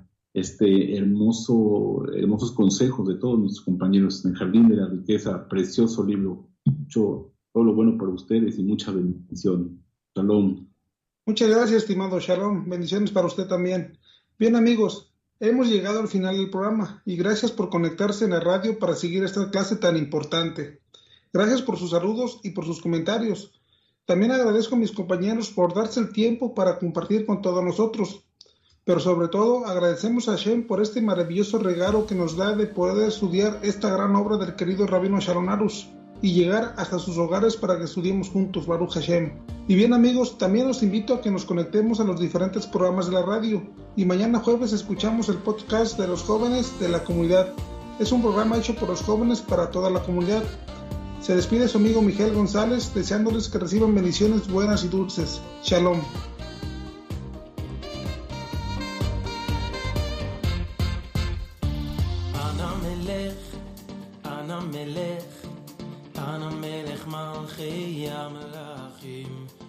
hermosos consejos de todos nuestros compañeros en el Jardín de la Riqueza, precioso libro. Todo lo bueno para ustedes y mucha bendición. Shalom. Muchas gracias, estimado Shalom. Bendiciones para usted también. Bien, amigos, hemos llegado al final del programa y gracias por conectarse en la radio para seguir esta clase tan importante. Gracias por sus saludos y por sus comentarios. También agradezco a mis compañeros por darse el tiempo para compartir con todos nosotros. Pero sobre todo agradecemos a Hashem por este maravilloso regalo que nos da de poder estudiar esta gran obra del querido Rabino Sharon Arush y llegar hasta sus hogares para que estudiemos juntos, Baruch Hashem. Y bien, amigos, también los invito a que nos conectemos a los diferentes programas de la radio y mañana jueves escuchamos el podcast de los jóvenes de la comunidad. Es un programa hecho por los jóvenes para toda la comunidad. Se despide su amigo Miguel González deseándoles que reciban bendiciones buenas y dulces. Shalom. אנא מלך מלכי המלכים